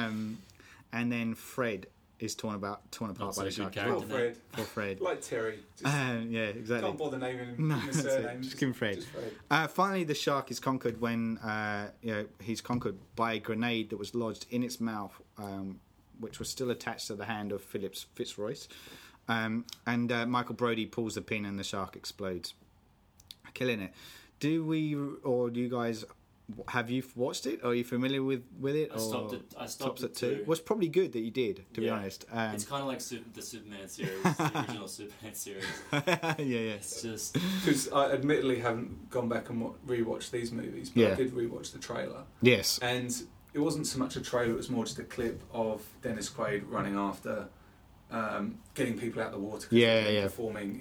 And then Fred is torn apart by the shark. Poor Fred. Poor Fred. Like Terry. Yeah, exactly. Can't bother naming him the surname. Just give him Fred. Just Fred. Finally, the shark is conquered when he's conquered by a grenade that was lodged in its mouth, which was still attached to the hand of Phillips Fitzroyce. And Michael Brody pulls the pin and the shark explodes, killing it. Do you guys, have you watched it? Are you familiar with it? I stopped at 2. Well, it's probably good that you did, to be honest. It's kind of like the Superman series, the original Superman series. Yeah. It's just... Because I admittedly haven't gone back and rewatched these movies, but I did rewatch the trailer. Yes. And it wasn't so much a trailer, it was more just a clip of Dennis Quaid running after... getting people out of the water, performing,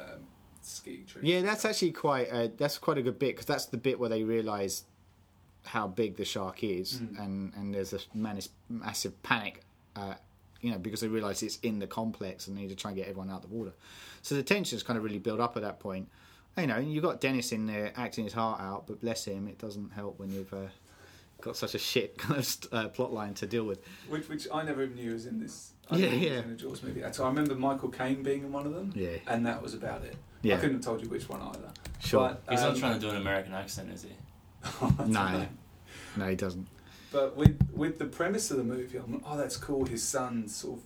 ski tricks. Yeah, that's actually quite a good bit, because that's the bit where they realise how big the shark is, and there's a massive panic, because they realise it's in the complex and they need to try and get everyone out of the water. So the tension's kind of really built up at that point. You've got Dennis in there acting his heart out, but bless him, it doesn't help when you've got such a shit kind of plot line to deal with. Which I never knew was in this. In a Jaws movie. So I remember Michael Caine being in one of them, and that was about it. Yeah. I couldn't have told you which one either. Sure. But, he's not trying to do an American accent, is he? No, he doesn't. But with the premise of the movie, I'm like, oh, that's cool. His son sort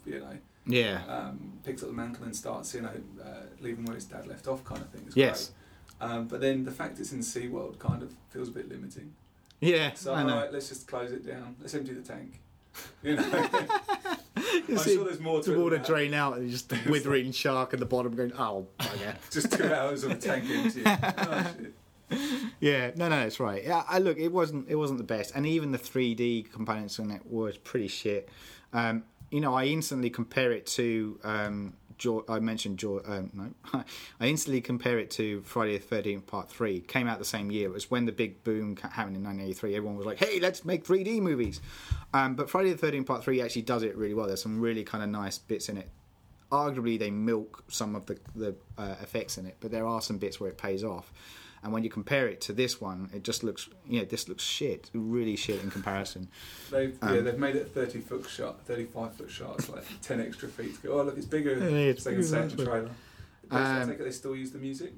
of, picks up the mantle and starts, leaving where his dad left off, kind of thing. It's yes. Great. But then the fact it's in SeaWorld kind of feels a bit limiting. Yeah. So I know. Alright, let's just close it down. Let's empty the tank. I'm sure there's more to the it water than that. drain out and just withering shark at the bottom going, oh, bugger. Just 2 hours of a tank empty. Oh, shit. Yeah, no, it's right. Yeah, look, it wasn't the best, and even the 3D components on it was pretty shit. I instantly compare it to I instantly compare it to Friday the 13th Part 3. Came out the same year. It was when the big boom happened in 1983. Everyone was like, hey, let's make 3D movies. But Friday the 13th Part 3 actually does it really well. There's some really kind of nice bits in it. Arguably, they milk some of the effects in it, but there are some bits where it pays off. And when you compare it to this one, it just looks, this looks shit, really shit in comparison. They've made it a 35-foot shot. It's like 10 extra feet to go, oh, look, it's bigger. It's so they can say it in the trailer. I take it they still use the music?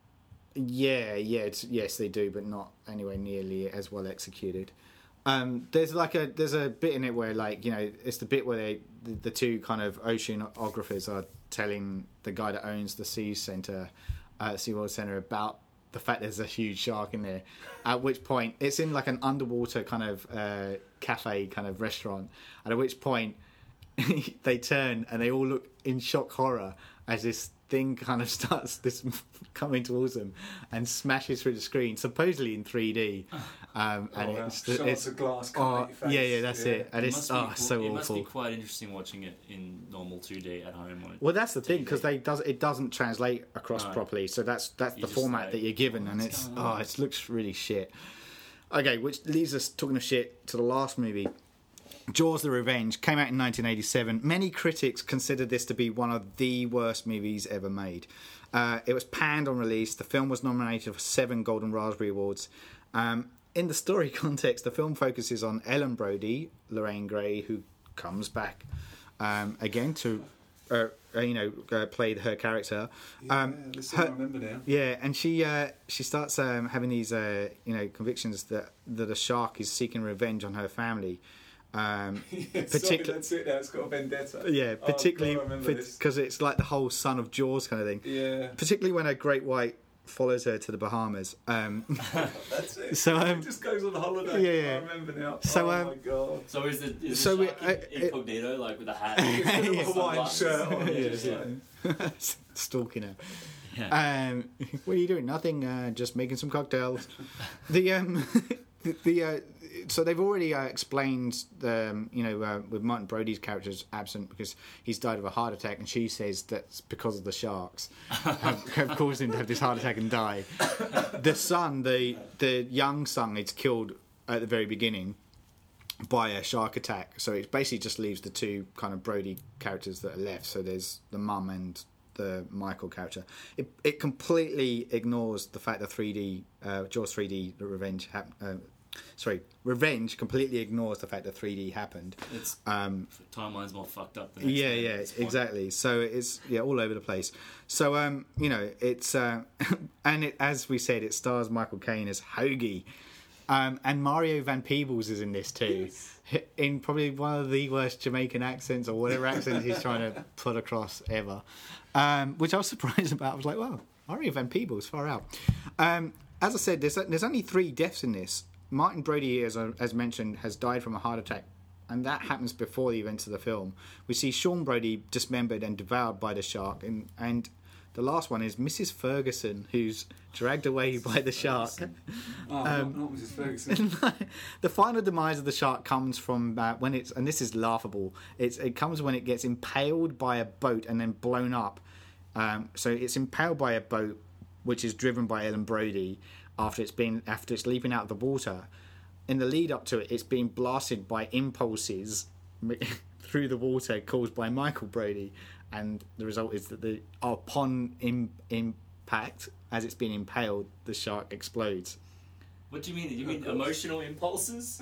Yes, they do, but not anywhere nearly as well executed. There's a bit in it where, it's the bit where the two kind of oceanographers are telling the guy that owns the SeaWorld Centre about the fact there's a huge shark in there, at which point it's in like an underwater kind of cafe kind of restaurant, and at which point they turn and they all look in shock horror as this thing kind of starts coming towards them and smashes through the screen, supposedly in 3D. It's a glass coming at your face. That's it. And it's so awful. It must be quite interesting watching it in normal 2D at home. Well, that's the thing, because it doesn't translate across properly. So that's the format that you're given, and it looks really shit. Okay, which leads us, talking of shit, to the last movie. Jaws: The Revenge came out in 1987. Many critics considered this to be one of the worst movies ever made. It was panned on release. The film was nominated for 7 Golden Raspberry Awards. In the story context, the film focuses on Ellen Brody, Lorraine Gray, who comes back again to played her character. I remember now. Yeah, and she starts having these convictions that a shark is seeking revenge on her family. Particularly, that's it. Now it's got a vendetta. Yeah, particularly because it's like the whole son of Jaws kind of thing. Yeah, particularly when a great white follows her to the Bahamas. That's it. So it just goes on holiday. Yeah. I remember now. So, oh my god. So is the shark incognito, like with a hat? A Hawaiian shirt on. Stalking her. Yeah. What are you doing? Nothing. Just making some cocktails. So they've already explained with Martin Brody's character's absent because he's died of a heart attack, and she says that's because of the sharks have caused him to have this heart attack and die. The son, the young son, is killed at the very beginning by a shark attack. So it basically just leaves the two kind of Brody characters that are left. So there's the mum and the Michael character. It completely ignores the fact that Jaws 3D Revenge completely ignores the fact that 3D happened. It's timeline's more fucked up than exactly. So it's all over the place. So it's and it, as we said, it stars Michael Caine as Hoagie, and Mario Van Peebles is in this too, in probably one of the worst Jamaican accents or whatever accent he's trying to put across ever, which I was surprised about. I was like, wow, Mario Van Peebles, far out. As I said, there's only 3 deaths in this. Martin Brody, as mentioned, has died from a heart attack, and that happens before the events of the film. We see Sean Brody dismembered and devoured by the shark, and the last one is Mrs. Ferguson, who's dragged away by the shark. Not Mrs. Ferguson. The final demise of the shark comes from when it's, and this is laughable, it comes when it gets impaled by a boat and then blown up. So it's impaled by a boat, which is driven by Ellen Brody, after it's leaping out of the water. In the lead up to it, it's being blasted by impulses through the water caused by Michael Brody, and the result is that upon impact, as it's being impaled, the shark explodes. What do you mean? You mean emotional impulses?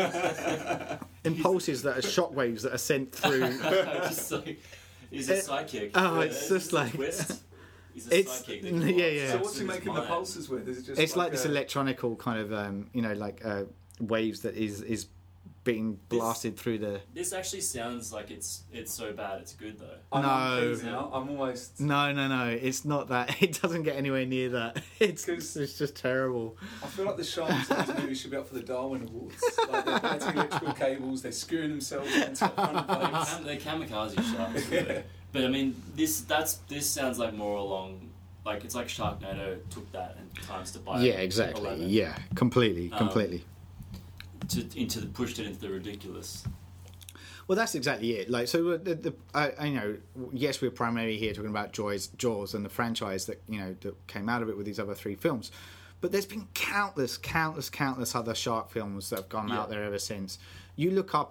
Impulses that are shockwaves that are sent through. Just like, he's a psychic. Oh, it's just like... Twist. He's a psychic. So what's he making the pulses with? Is it just it's like this electronical kind of waves that is being blasted through the... This actually sounds like it's so bad it's good though. I'm almost... No, it's not that. It doesn't get anywhere near that. It's just terrible. I feel like the sharks in this movie should be up for the Darwin Awards. Like they're biting electrical cables, they're screwing themselves into front plates. They're kamikaze sharks. Yeah. But I mean, this sounds like more along... Like, it's like Sharknado took that and times to buy. Yeah, exactly. 11. Yeah, completely. Pushed it into the ridiculous. Well, that's exactly it. Like, so yes, we're primarily here talking about Jaws and the franchise that that came out of it with these other 3 films, but there's been countless other shark films that have gone out there ever since. You look up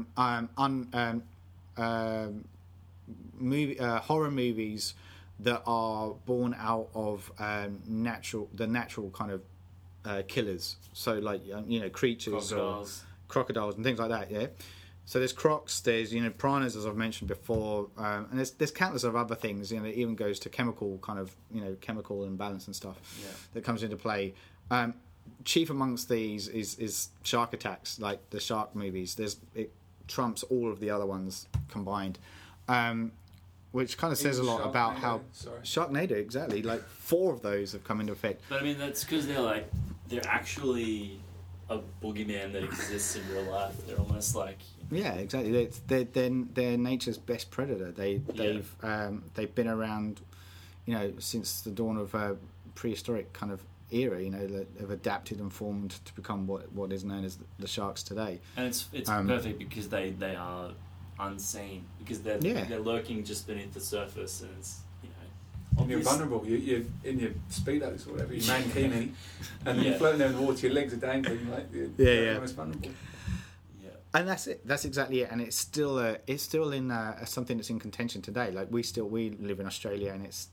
horror movies that are born out of the natural kind of killers. So like creatures or crocodiles and things like that. Yeah. So there's crocs, there's piranhas, as I've mentioned before, and there's countless of other things. It even goes to chemical kind of chemical imbalance and stuff that comes into play. Chief amongst these is shark attacks, like the shark movies. It trumps all of the other ones combined. Which kind of says a lot about how Sharknado, exactly. Like 4 of those have come into effect. But I mean, that's because they're actually a boogeyman that exists in real life. They're almost like exactly. They're nature's best predator. They've been around, since the dawn of a prehistoric kind of era. That have adapted and formed to become what is known as the sharks today. And it's perfect because they are unseen, because they're lurking just beneath the surface, and it's you're vulnerable. You're in your speedos or whatever, your mankini, and you're floating there in the water. Your legs are dangling, like you're most vulnerable. Yeah, and that's it. That's exactly it. And it's still in something that's in contention today. Like we live in Australia, and it's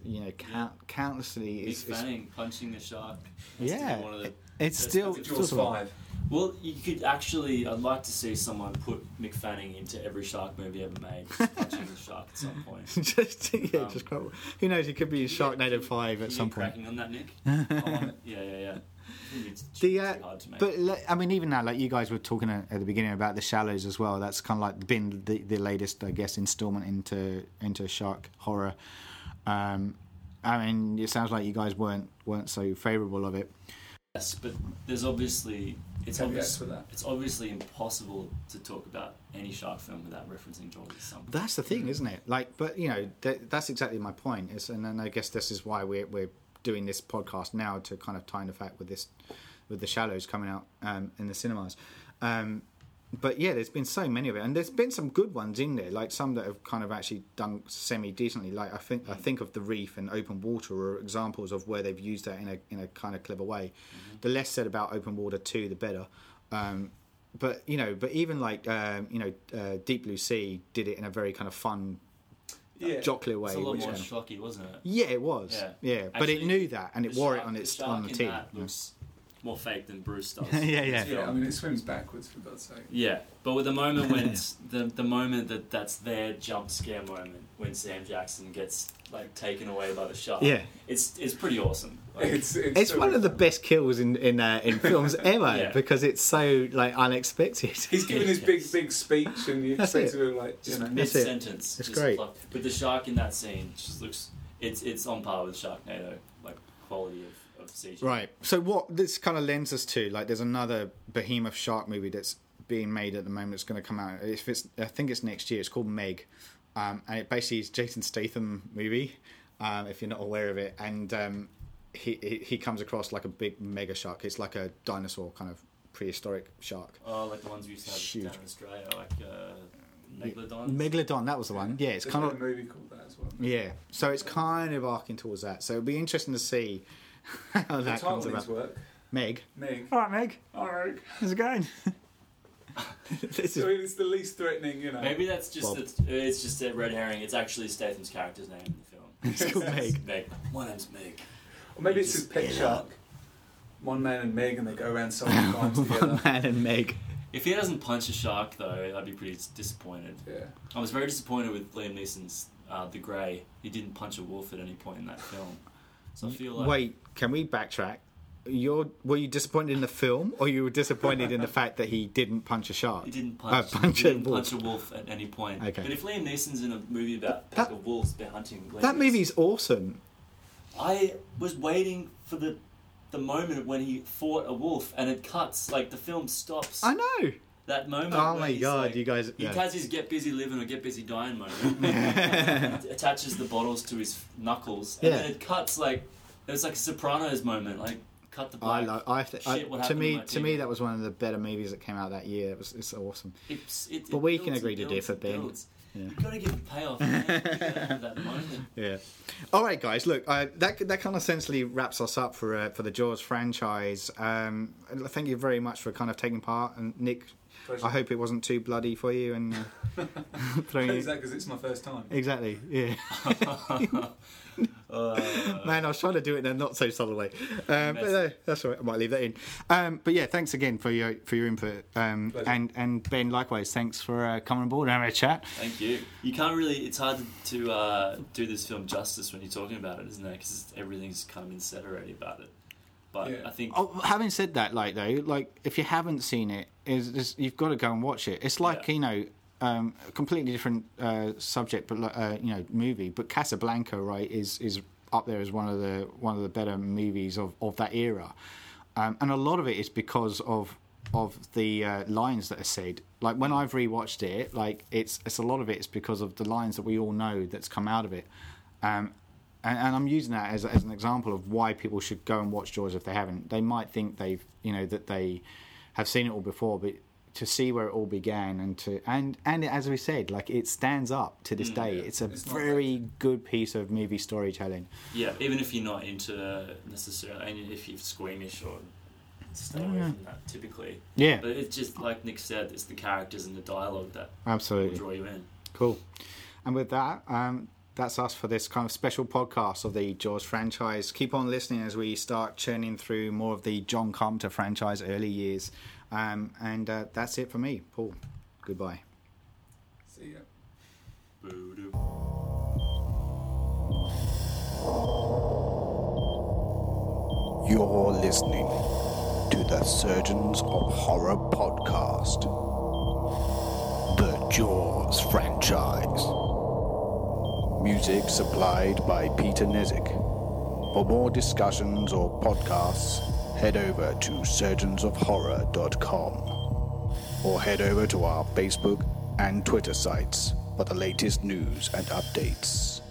countlessly Big Fang punching a shark. It's still Jaws 5. Well, you could actually. I'd like to see someone put Mick Fanning into every shark movie ever made, just punching the shark at some point. Who knows? He could be in Sharknado 5 at some point. Cracking on that, Nick. Yeah. It's hard to make. But I mean, even now, like you guys were talking at the beginning about The Shallows as well. That's kind of like been the latest, I guess, installment into shark horror. I mean, it sounds like you guys weren't so favourable of it. Yes, but there's it's obviously impossible to talk about any shark film without referencing Jaws at some point. That's the thing, isn't it? Like, but you know, that's exactly my point. And then I guess this is why we're doing this podcast now, to kind of tie in the fact with The Shallows coming out in the cinemas. But yeah, there's been so many of it, and there's been some good ones in there, like some that have kind of actually done semi-decently. Like I think of The Reef and Open Water are examples of where they've used that in a kind of clever way. Mm-hmm. The less said about Open Water 2, the better. But even like Deep Blue Sea did it in a very kind of fun, jocular way. It's a lot more shocky, wasn't it? Yeah, it was. Yeah. Actually, but it knew that, and it wore it on the team. Looks more fake than Bruce does. Yeah. I mean, it swims backwards, for God's sake. Yeah, but with the moment when the moment that's their jump scare moment when Sam Jackson gets like taken away by the shark. Yeah, it's pretty awesome. Like, it's one of the best kills in films ever because it's so like unexpected. He's giving his big speech, and you expect to like mid sentence. It's great. But the shark in that scene just looks. It's on par with Sharknado, like quality of CGI. Right. So what this kind of lends us to, like, there's another behemoth shark movie that's being made at the moment. It's going to come out. I think it's next year. It's called Meg, and it basically is Jason Statham movie. If you're not aware of it, and he comes across like a big mega shark. It's like a dinosaur kind of prehistoric shark. Oh, like the ones we used to have down in Australia, like Megalodon. Megalodon, that was the one. Yeah, it's There's kind of a movie called that as well. Yeah, so it's kind of arcing towards that. So it'll be interesting to see how that comes about. Work. Meg. All right, Meg. All right. How's it going? It's the least threatening, you know. Maybe that's just it's just a red herring. It's actually Statham's character's name in the film. It's called Meg. Meg. My name's Meg. Or maybe it's his pet shark. One man and Meg, and they go around solving crimes together. One man and Meg. If he doesn't punch a shark, though, I'd be pretty disappointed. Yeah. I was very disappointed with Liam Neeson's The Grey. He didn't punch a wolf at any point in that film. So I feel like... Wait, can we backtrack? Were you disappointed in the film, or you were disappointed in the fact that he didn't punch a shark? He didn't punch a wolf at any point. Okay. But if Liam Neeson's in a movie about a pack of wolves they're hunting... That movie's awesome. I was waiting for the moment when he fought a wolf, and it cuts, like, the film stops. I know. That moment. Oh my god, like, you guys! He has his get busy living or get busy dying moment. Attaches the bottles to his knuckles, and then it cuts like it was like a Sopranos moment, like cut the black. To me, that was one of the better movies that came out that year. It's awesome. But we can agree to differ, Ben. Yeah. You've got to give a payoff, man. You gotta have that moment. Yeah. All right, guys. Look, that kind of essentially wraps us up for the Jaws franchise. Thank you very much for kind of taking part, and Nick. Pleasure. I hope it wasn't too bloody for you and throwing you. Exactly, because it's my first time. Exactly, yeah. Man, I was trying to do it in a not so subtle way, but that's all right. I might leave that in. But yeah, thanks again for your input, and Ben, likewise, thanks for coming on board and having a chat. Thank you. You can't really. It's hard to do this film justice when you're talking about it, isn't it? Because everything's kind of been said already about it. But I think. Having said that, if you haven't seen it, you've got to go and watch it. It's like a completely different subject, but movie. But Casablanca, right, is up there as one of the better movies of that era, and a lot of it is because of the lines that are said. Like when I've rewatched it, like it's a lot of it is because of the lines that we all know that's come out of it. And I'm using that as an example of why people should go and watch Jaws if they haven't. They might think that they have seen it all before, but to see where it all began and as we said, like it stands up to this day. It's a very good piece of movie storytelling. Yeah, even if you're not into necessarily, and if you're squeamish or stay away from that typically. Yeah. But it's just like Nick said, it's the characters and the dialogue that absolutely will draw you in. Cool. And with that, that's us for this kind of special podcast of the Jaws franchise. Keep on listening as we start churning through more of the John Carpenter franchise early years. And that's it for me. Paul, goodbye. See ya. Boo-doo. You're listening to the Surgeons of Horror podcast, the Jaws franchise. Music supplied by Peter Nizik. For more discussions or podcasts, head over to surgeonsofhorror.com or head over to our Facebook and Twitter sites for the latest news and updates.